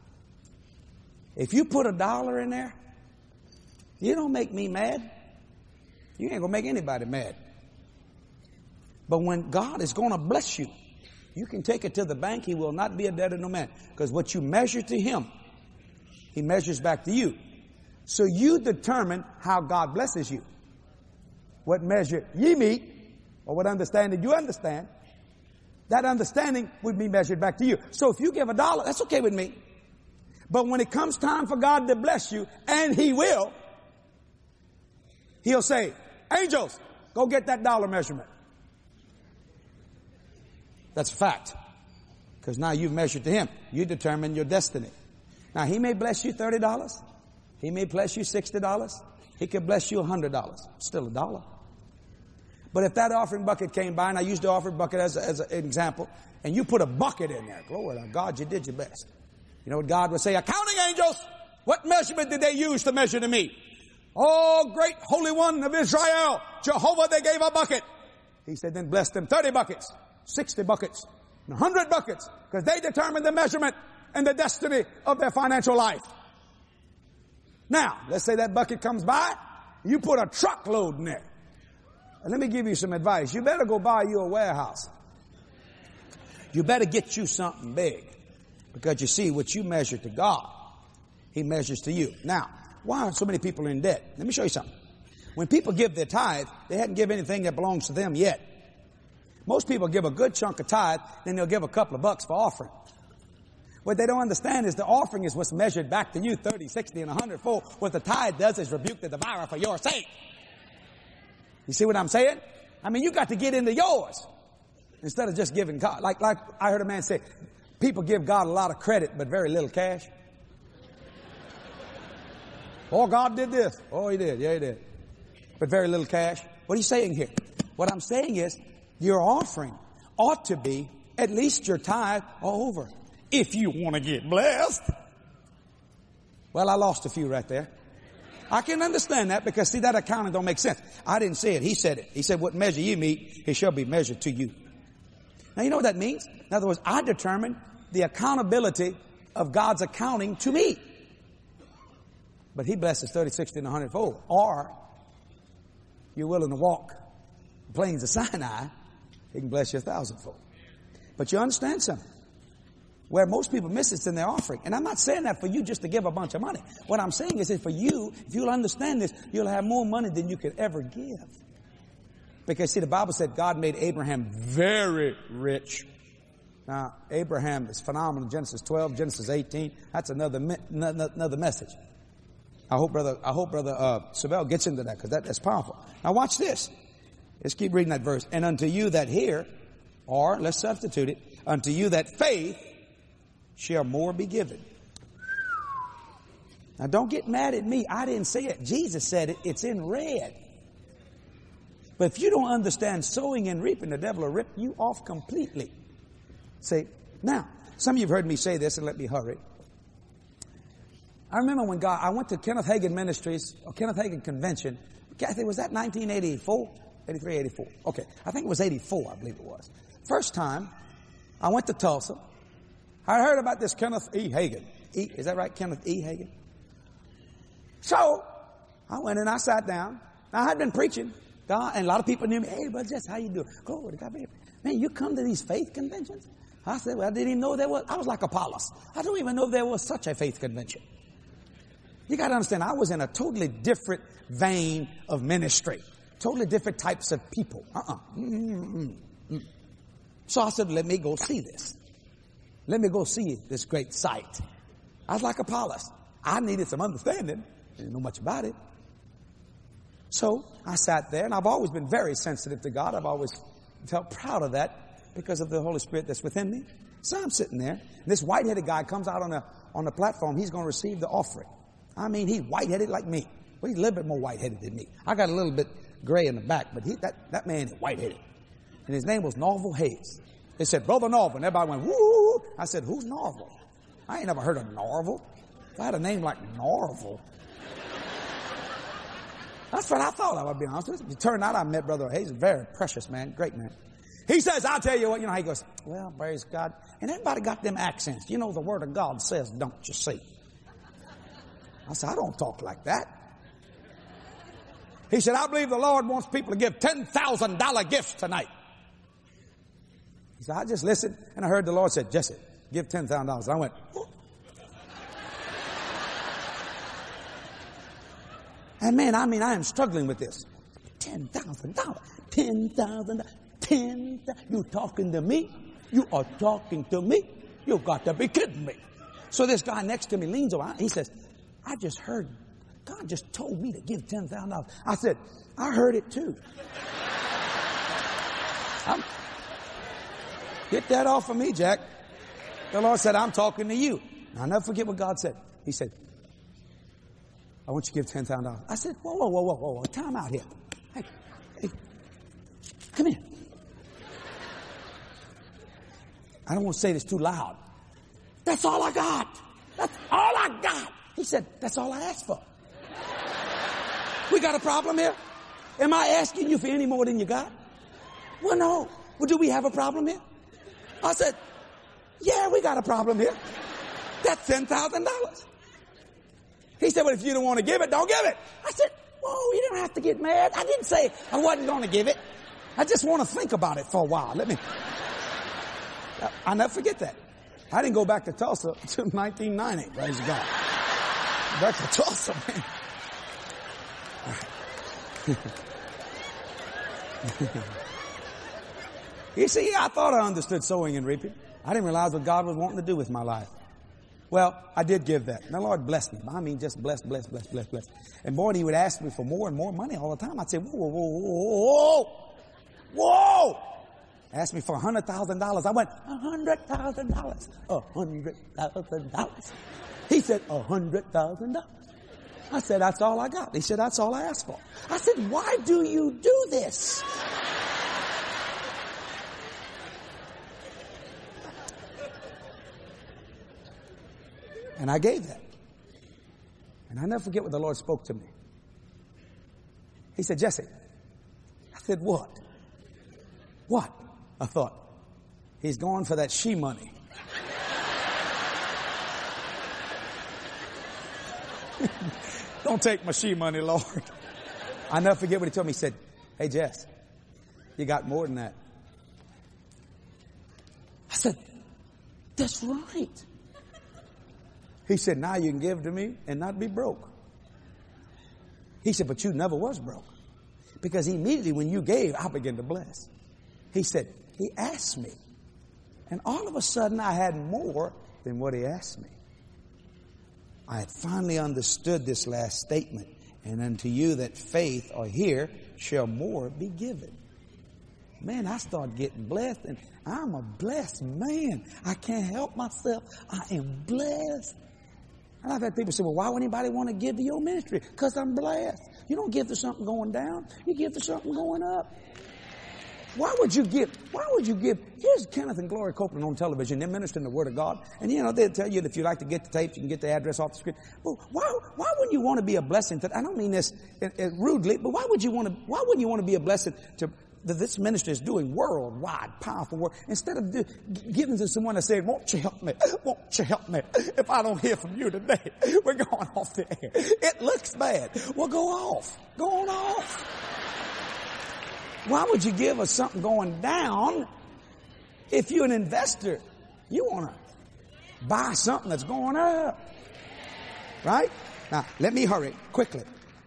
if you put a dollar in there, you don't make me mad. You ain't gonna make anybody mad. But when God is gonna bless you, you can take it to the bank. He will not be a debtor no man. Because what you measure to Him, He measures back to you. So you determine how God blesses you. What measure ye meet, or what understanding you understand, that understanding would be measured back to you. So if you give a dollar, that's okay with me. But when it comes time for God to bless you, and He will, He'll say, angels, go get that dollar measurement. That's a fact. Because now you've measured to Him. You determine your destiny. Now He may bless you thirty dollars. He may bless you sixty dollars. He could bless you one hundred dollars. Still a dollar. But if that offering bucket came by, and I used the offering bucket as, a, as an example, and you put a bucket in there, glory to God, you did your best. You know what God would say? Accounting angels, what measurement did they use to measure to me? Oh, great Holy One of Israel, Jehovah, they gave a bucket. He said, then bless them thirty buckets, sixty buckets, one hundred buckets, because they determined the measurement and the destiny of their financial life. Now, let's say that bucket comes by, you put a truckload in there. And let me give you some advice. You better go buy you a warehouse. You better get you something big. Because you see, what you measure to God, He measures to you. Now, why are so many people in debt? Let me show you something. When people give their tithe, they hadn't given anything that belongs to them yet. Most people give a good chunk of tithe, then they'll give a couple of bucks for offering. What they don't understand is the offering is what's measured back to you, thirty, sixty, and one hundred fold. What the tithe does is rebuke the devourer for your sake. You see what I'm saying? I mean, you got to get into yours instead of just giving God. Like, like I heard a man say, people give God a lot of credit, but very little cash. Oh, God did this. Oh, He did. Yeah, He did. But very little cash. What are you saying here? What I'm saying is your offering ought to be at least your tithe all over. If you want to get blessed. Well, I lost a few right there. I can understand that because, see, that accounting don't make sense. I didn't say it. He said it. He said, what measure you meet, it shall be measured to you. Now, you know what that means? In other words, I determine the accountability of God's accounting to me. But He blesses thirty, sixty, and one hundred fold. Or you're willing to walk the plains of Sinai, He can bless you a thousandfold. But you understand something? Where most people miss it's in their offering. And I'm not saying that for you just to give a bunch of money. What I'm saying is that for you, if you'll understand this, you'll have more money than you could ever give. Because, see, the Bible said God made Abraham very rich. Now, Abraham is phenomenal. Genesis twelve, Genesis eighteen. That's another another message. I hope brother, I hope brother uh, Savell gets into that because that, that's powerful. Now, watch this. Let's keep reading that verse. And unto you that hear, or let's substitute it, unto you that faith, shall more be given. Now don't get mad at me. I didn't say it. Jesus said it. It's in red. But if you don't understand sowing and reaping, the devil will rip you off completely. See, now, some of you have heard me say this, and let me hurry. I remember when God, I went to Kenneth Hagin Ministries, or Kenneth Hagin Convention. Kathy, was that nineteen eighty-four? eighty-three, eighty-four. Okay. I think it was eighty-four, I believe it was. First time, I went to Tulsa. I heard about this Kenneth E. Hagin. E, is that right? Kenneth E. Hagin? So, I went and I sat down. Now, I had been preaching. God, and a lot of people knew me. Hey, brother Jesse, how you doing? Glory to God. Man, you come to these faith conventions? I said, well, I didn't even know there was. I was like Apollos. I don't even know there was such a faith convention. You got to understand, I was in a totally different vein of ministry. Totally different types of people. Uh-uh. Mm-mm-mm. So I said, let me go see this. Let me go see this great sight. I was like Apollos. I needed some understanding. I didn't know much about it. So I sat there, and I've always been very sensitive to God. I've always felt proud of that because of the Holy Spirit that's within me. So I'm sitting there, and this white-headed guy comes out on the, on the platform. He's going to receive the offering. I mean, he's white-headed like me. Well, he's a little bit more white-headed than me. I got a little bit gray in the back, but he, that, that man is white-headed. And his name was Norval Hayes. They said, Brother Norval. And everybody went, woo. I said, who's Norval? I ain't never heard of Norval. If I had a name like Norval. That's what I thought I would be honest with you. It turned out I met Brother Hayes. A very precious man, great man. He says, I'll tell you what, you know, he goes, well, praise God. And everybody got them accents. You know, the Word of God says, don't you see? I said, I don't talk like that. He said, I believe the Lord wants people to give ten thousand dollars gifts tonight. He said, I just listened, and I heard the Lord said, Jesse, give ten thousand dollars. I went, oh. And man, I mean, I am struggling with this. ten thousand dollars. ten thousand dollars. ten thousand dollars. You talking to me? You are talking to me? You got to be kidding me. So this guy next to me leans over. He says, I just heard, God just told me to give ten thousand dollars. I said, I heard it too. I'm, get that off of me, Jack. The Lord said, I'm talking to you. I'll never forget what God said. He said, I want you to give ten thousand dollars. I said, whoa, whoa, whoa, whoa, whoa, whoa, time out here. Hey, hey, come here. I don't want to say this too loud. That's all I got. That's all I got. He said, that's all I asked for. We got a problem here? Am I asking you for any more than you got? Well, no. Well, do we have a problem here? I said, yeah, we got a problem here. That's ten thousand dollars. He said, well, if you don't want to give it, don't give it. I said, whoa, you don't have to get mad. I didn't say I wasn't going to give it. I just want to think about it for a while. Let me, I'll never forget that. I didn't go back to Tulsa until nineteen ninety. Praise God. Back to Tulsa, man. You see, I thought I understood sowing and reaping. I didn't realize what God was wanting to do with my life. Well, I did give that. And the Lord blessed me. I mean, just blessed, blessed, blessed, blessed, blessed. And boy, He would ask me for more and more money all the time. I'd say, whoa, whoa, whoa, whoa, whoa. Asked me for a hundred thousand dollars. I went, a hundred thousand dollars. A hundred thousand dollars. He said, a hundred thousand dollars. I said, that's all I got. He said, that's all I asked for. I said, why do you do this? And I gave that. And I never forget what the Lord spoke to me. He said, Jesse. I said, what? What? I thought, he's going for that she money. Don't take my she money, Lord. I never forget what he told me. He said, hey, Jess, you got more than that. I said, that's right. He said, now you can give to me and not be broke. He said, but you never was broke. Because immediately when you gave, I began to bless. He said, he asked me. And all of a sudden I had more than what he asked me. I had finally understood this last statement. And unto you that faith are here shall more be given. Man, I started getting blessed, and I'm a blessed man. I can't help myself. I am blessed. And I've had people say, well, why would anybody want to give to your ministry? Because I'm blessed. You don't give to something going down. You give to something going up. Why would you give? Why would you give? Here's Kenneth and Gloria Copeland on television. They're ministering the Word of God. And, you know, they'll tell you that if you like to get the tapes, you can get the address off the screen. But why, why wouldn't you want to be a blessing to, I don't mean this uh, uh, rudely, but why would you want to, why wouldn't you want to be a blessing to, that this ministry is doing worldwide, powerful work, instead of do, giving to someone that said, won't you help me? Won't you help me? If I don't hear from you today, we're going off the air. It looks bad. Well, go off. Go on off. Why would you give us something going down if you're an investor? You want to buy something that's going up. Right? Now, let me hurry quickly.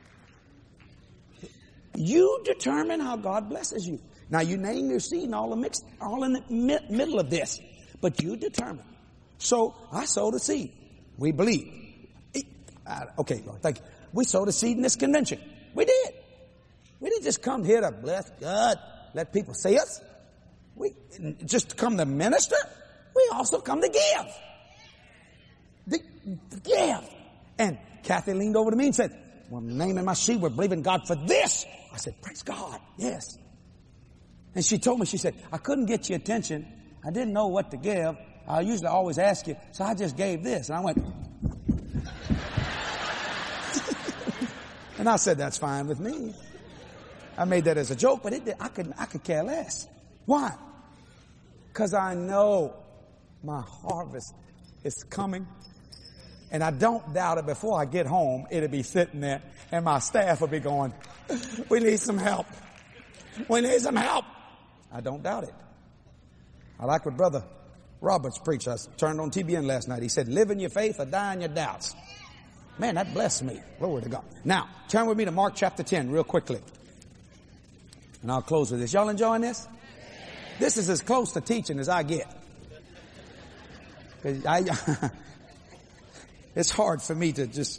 You determine how God blesses you. Now, you name your seed and all, the mix, all in the mi- middle of this. But you determine. So, I sowed a seed. We believe. Uh, okay, Lord, thank you. We sowed a seed in this convention. We did. We didn't just come here to bless God, let people see us. We just come to minister. We also come to give. The, the give. And Kathy leaned over to me and said, well, naming my sheep, we're believing God for this. I said, praise God. Yes. And she told me, she said, I couldn't get your attention. I didn't know what to give. I usually always ask you. So I just gave this. And I went, and I said, that's fine with me. I made that as a joke, but it did, I could, I could care less. Why? Because I know my harvest is coming. And I don't doubt it. Before I get home, it'll be sitting there and my staff will be going, we need some help. We need some help. I don't doubt it. I like what Brother Roberts preached. I turned on T B N last night. He said, live in your faith or die in your doubts. Man, that blessed me. Glory to God. Now, turn with me to Mark chapter ten real quickly. And I'll close with this. Y'all enjoying this? This is as close to teaching as I get. I, it's hard for me to just,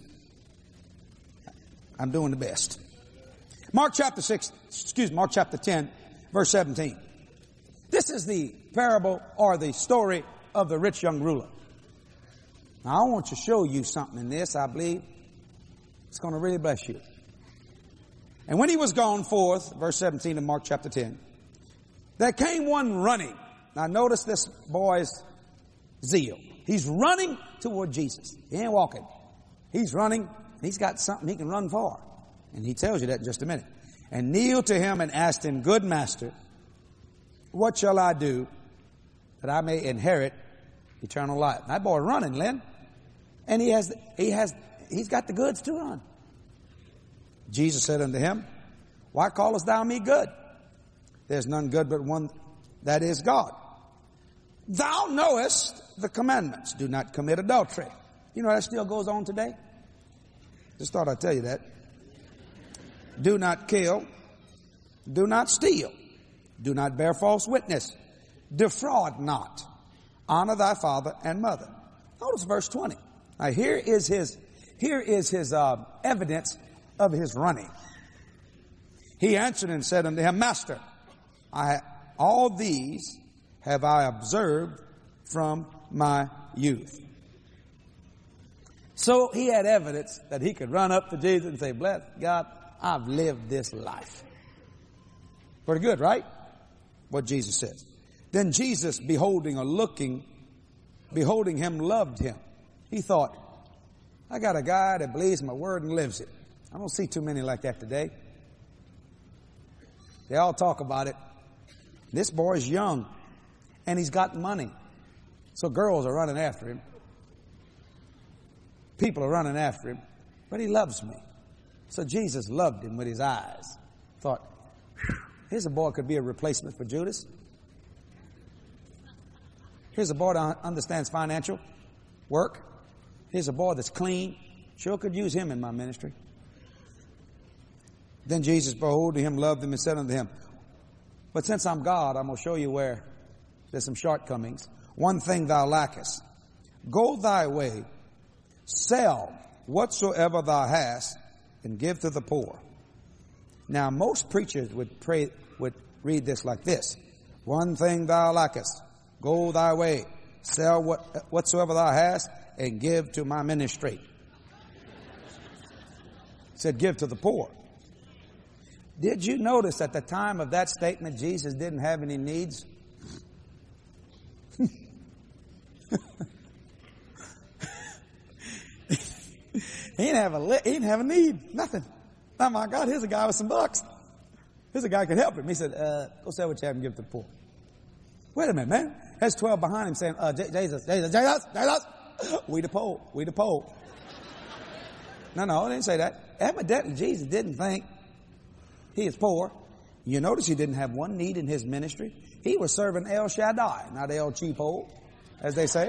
I'm doing the best. Mark chapter six, excuse me, Mark chapter ten, verse seventeen. This is the parable or the story of the rich young ruler. Now I want to show you something in this. I believe it's going to really bless you. And when he was gone forth, verse seventeen of Mark chapter ten, there came one running. Now notice this boy's zeal. He's running toward Jesus. He ain't walking. He's running. He's got something he can run for. And he tells you that in just a minute. And kneeled to him and asked him, good master, what shall I do that I may inherit eternal life? That boy running, Lynn. And he has, he has, he's got the goods to run. Jesus said unto him, why callest thou me good? There's none good but one, that is God. Thou knowest the commandments. Do not commit adultery. You know that still goes on today? Just thought I'd tell you that. Do not kill. Do not steal. Do not bear false witness. Defraud not. Honor thy father and mother. Notice verse twenty. Now here is his, here is his uh, evidence of his running. He answered and said unto him, Master, I, all these have I observed from my youth. So he had evidence that he could run up to Jesus and say, bless God, I've lived this life. Pretty good, right? What Jesus says. Then Jesus, beholding or looking, beholding him, loved him. He thought, I got a guy that believes my word and lives it. I don't see too many like that today. They all talk about it. This boy's young and he's got money. So girls are running after him. People are running after him. But he loves me. So Jesus loved him with his eyes. Thought, here's a boy could be a replacement for Judas. Here's a boy that understands financial work. Here's a boy that's clean. Sure could use him in my ministry. Then Jesus, beholding him, loved him and said unto him, but since I'm God, I'm going to show you where there's some shortcomings. One thing thou lackest. Go thy way, sell whatsoever thou hast, and give to the poor. Now, most preachers would pray, would read this like this. One thing thou lackest. Go thy way, sell what, whatsoever thou hast, and give to my ministry. He said, give to the poor. Did you notice at the time of that statement, Jesus didn't have any needs? He didn't have a li- he didn't have a need, nothing. Oh my God, here's a guy with some bucks. Here's a guy who could help him. He said, uh, "Go sell what you have and give to the poor." Wait a minute, man. There's twelve behind him saying, uh, J- "Jesus, Jesus, Jesus, Jesus, we the poor, we the poor." No, no, I didn't say that. Evidently, Jesus didn't think he is poor. You notice he didn't have one need in his ministry. He was serving El Shaddai, not El Cheapo, as they say.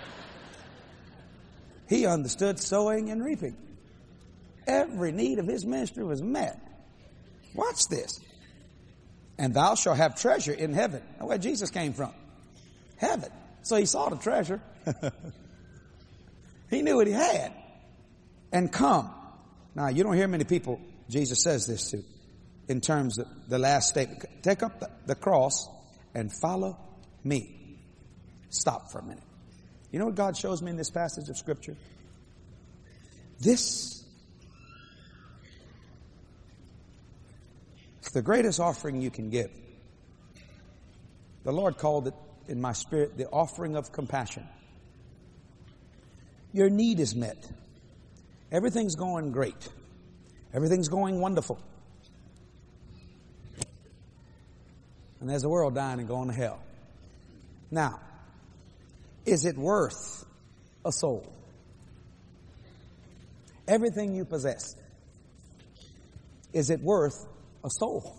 He understood sowing and reaping. Every need of his ministry was met. Watch this. And thou shalt have treasure in heaven. Now, where Jesus came from? Heaven. So he saw the treasure. He knew what he had. And come. Now, you don't hear many people Jesus says this to. in terms of the last statement. Take up the, the cross and follow me. Stop for a minute. You know what God shows me in this passage of Scripture? This is the greatest offering you can give. The Lord called it in my spirit the offering of compassion. Your need is met. Everything's going great. Everything's going wonderful. And there's a world dying and going to hell. Now, is it worth a soul? Everything you possess, is it worth a soul?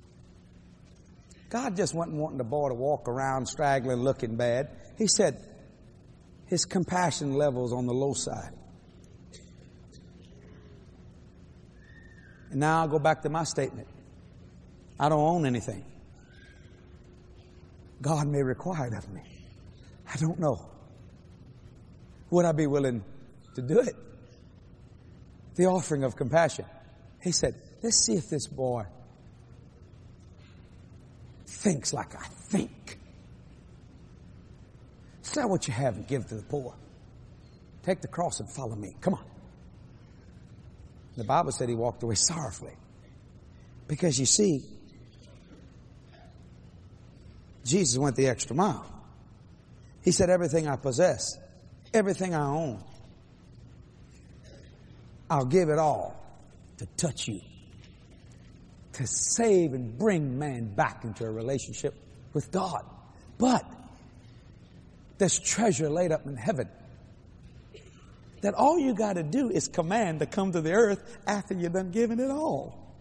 God just wasn't wanting the boy to walk around straggling, looking bad. He said his compassion level's on the low side. And now I'll go back to my statement. I don't own anything. God may require it of me. I don't know. Would I be willing to do it? The offering of compassion. He said, let's see if this boy thinks like I think. Sell what you have and give to the poor. Take the cross and follow me. Come on. The Bible said he walked away sorrowfully. Because you see, Jesus went the extra mile. He said, everything I possess, everything I own, I'll give it all to touch you, to save and bring man back into a relationship with God. But there's treasure laid up in heaven that all you got to do is command to come to the earth after you're done giving it all.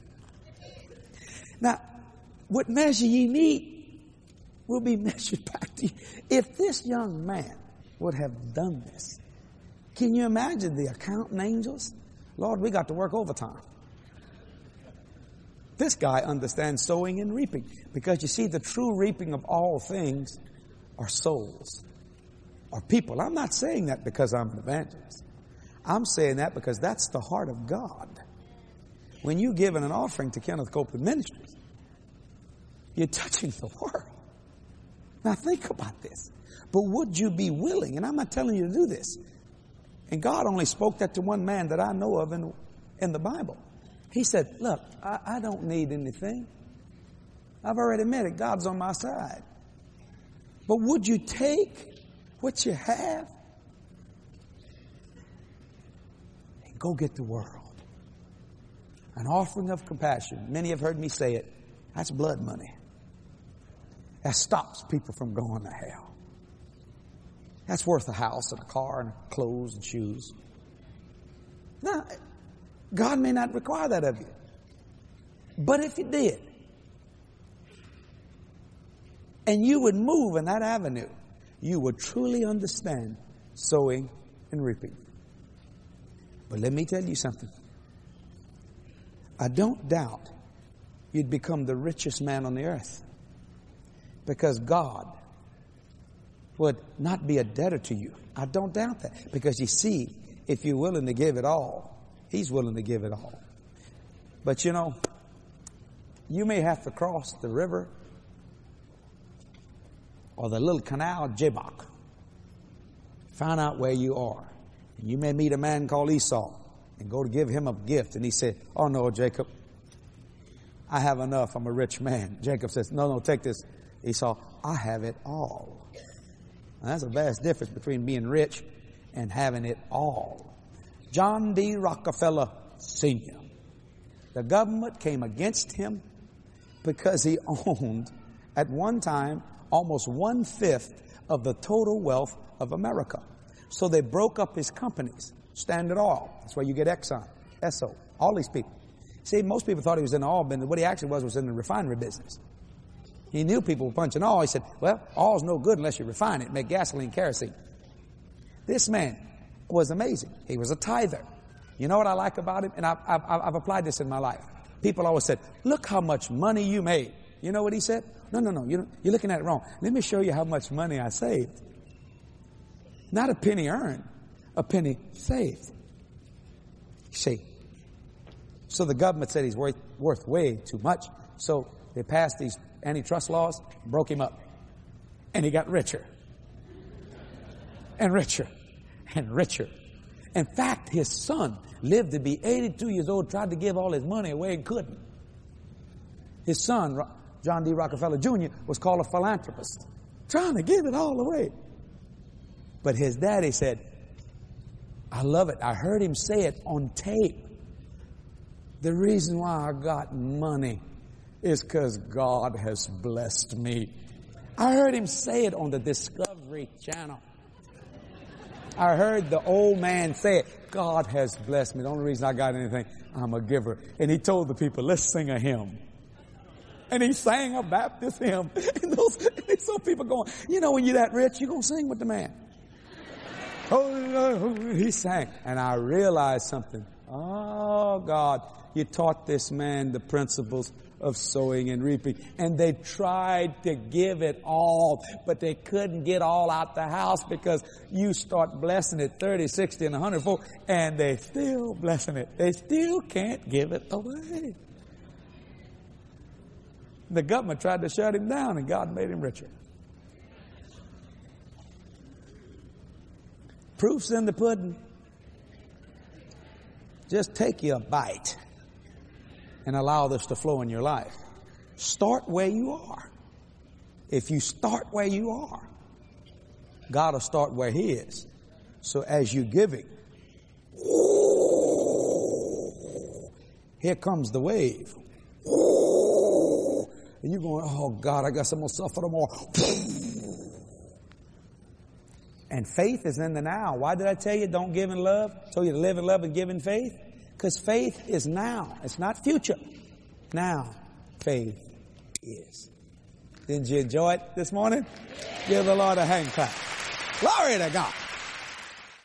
Now, what measure ye meet will be measured back to you. If this young man would have done this, can you imagine the accounting angels? Lord, we got to work overtime. This guy understands sowing and reaping, because you see, the true reaping of all things are souls, are people. I'm not saying that because I'm an evangelist. I'm saying that because that's the heart of God. When you give an offering to Kenneth Copeland Ministries, you're touching the world. Now think about this. But would you be willing, and I'm not telling you to do this, and God only spoke that to one man that I know of in, in the Bible. He said, look, I, I don't need anything. I've already admitted it. God's on my side. But would you take what you have and go get the world? An offering of compassion. Many have heard me say it. That's blood money. That stops people from going to hell. That's worth a house and a car and clothes and shoes. Now, God may not require that of you. But if He did, and you would move in that avenue, you would truly understand sowing and reaping. But let me tell you something. I don't doubt you'd become the richest man on the earth, because God would not be a debtor to you. I don't doubt that. Because you see, if you're willing to give it all, He's willing to give it all. But you know, you may have to cross the river or the little canal Jabbok. Find out where you are. And you may meet a man called Esau and go to give him a gift. And he said, oh no, Jacob, I have enough. I'm a rich man. Jacob says, no, no, take this. Esau, I have it all. Now, that's a vast difference between being rich and having it all. John D. Rockefeller Senior The government came against him because he owned, at one time, almost one-fifth of the total wealth of America. So they broke up his companies. Standard Oil. That's where you get Exxon, Esso, all these people. See, most people thought he was in the oil business. What he actually was was in the refinery business. He knew people were punching oil. He said, well, oil's no good unless you refine it, make gasoline, kerosene. This man was amazing. He was a tither. You know what I like about him? And I've, I've, I've applied this in my life. People always said, look how much money you made. You know what he said? No, no, no. You're, you're looking at it wrong. Let me show you how much money I saved. Not a penny earned, a penny saved. See, So the government said he's worth, worth way too much. So they passed these antitrust laws, broke him up. And he got richer. And richer. And richer. In fact, his son lived to be eighty-two years old, tried to give all his money away and couldn't. His son, John D. Rockefeller Junior, was called a philanthropist, trying to give it all away. But his daddy said, I love it. I heard him say it on tape. The reason why I got money is because God has blessed me. I heard him say it on the Discovery Channel. I heard the old man say it. God has blessed me. The only reason I got anything, I'm a giver. And he told the people, let's sing a hymn. And he sang a Baptist hymn. And those, and some people going, you know, when you're that rich, you're going to sing with the man. Oh, he sang. And I realized something. Oh, God, you taught this man the principles of sowing and reaping. And they tried to give it all, but they couldn't get all out the house because you start blessing it thirty, sixty, and a hundred fold, and they still blessing it. They still can't give it away. The government tried to shut him down, and God made him richer. Proof's in the pudding. Just take you a bite and allow this to flow in your life. Start where you are. If you start where you are, God will start where He is. So as you're giving, here comes the wave. And you're going, oh God, I guess I'm going to suffer no more. And faith is in the now. Why did I tell you don't give in love? I told you to live in love and give in faith. Because faith is now. It's not future. Now, faith is. Didn't you enjoy it this morning? Give the Lord a hand clap. Glory to God.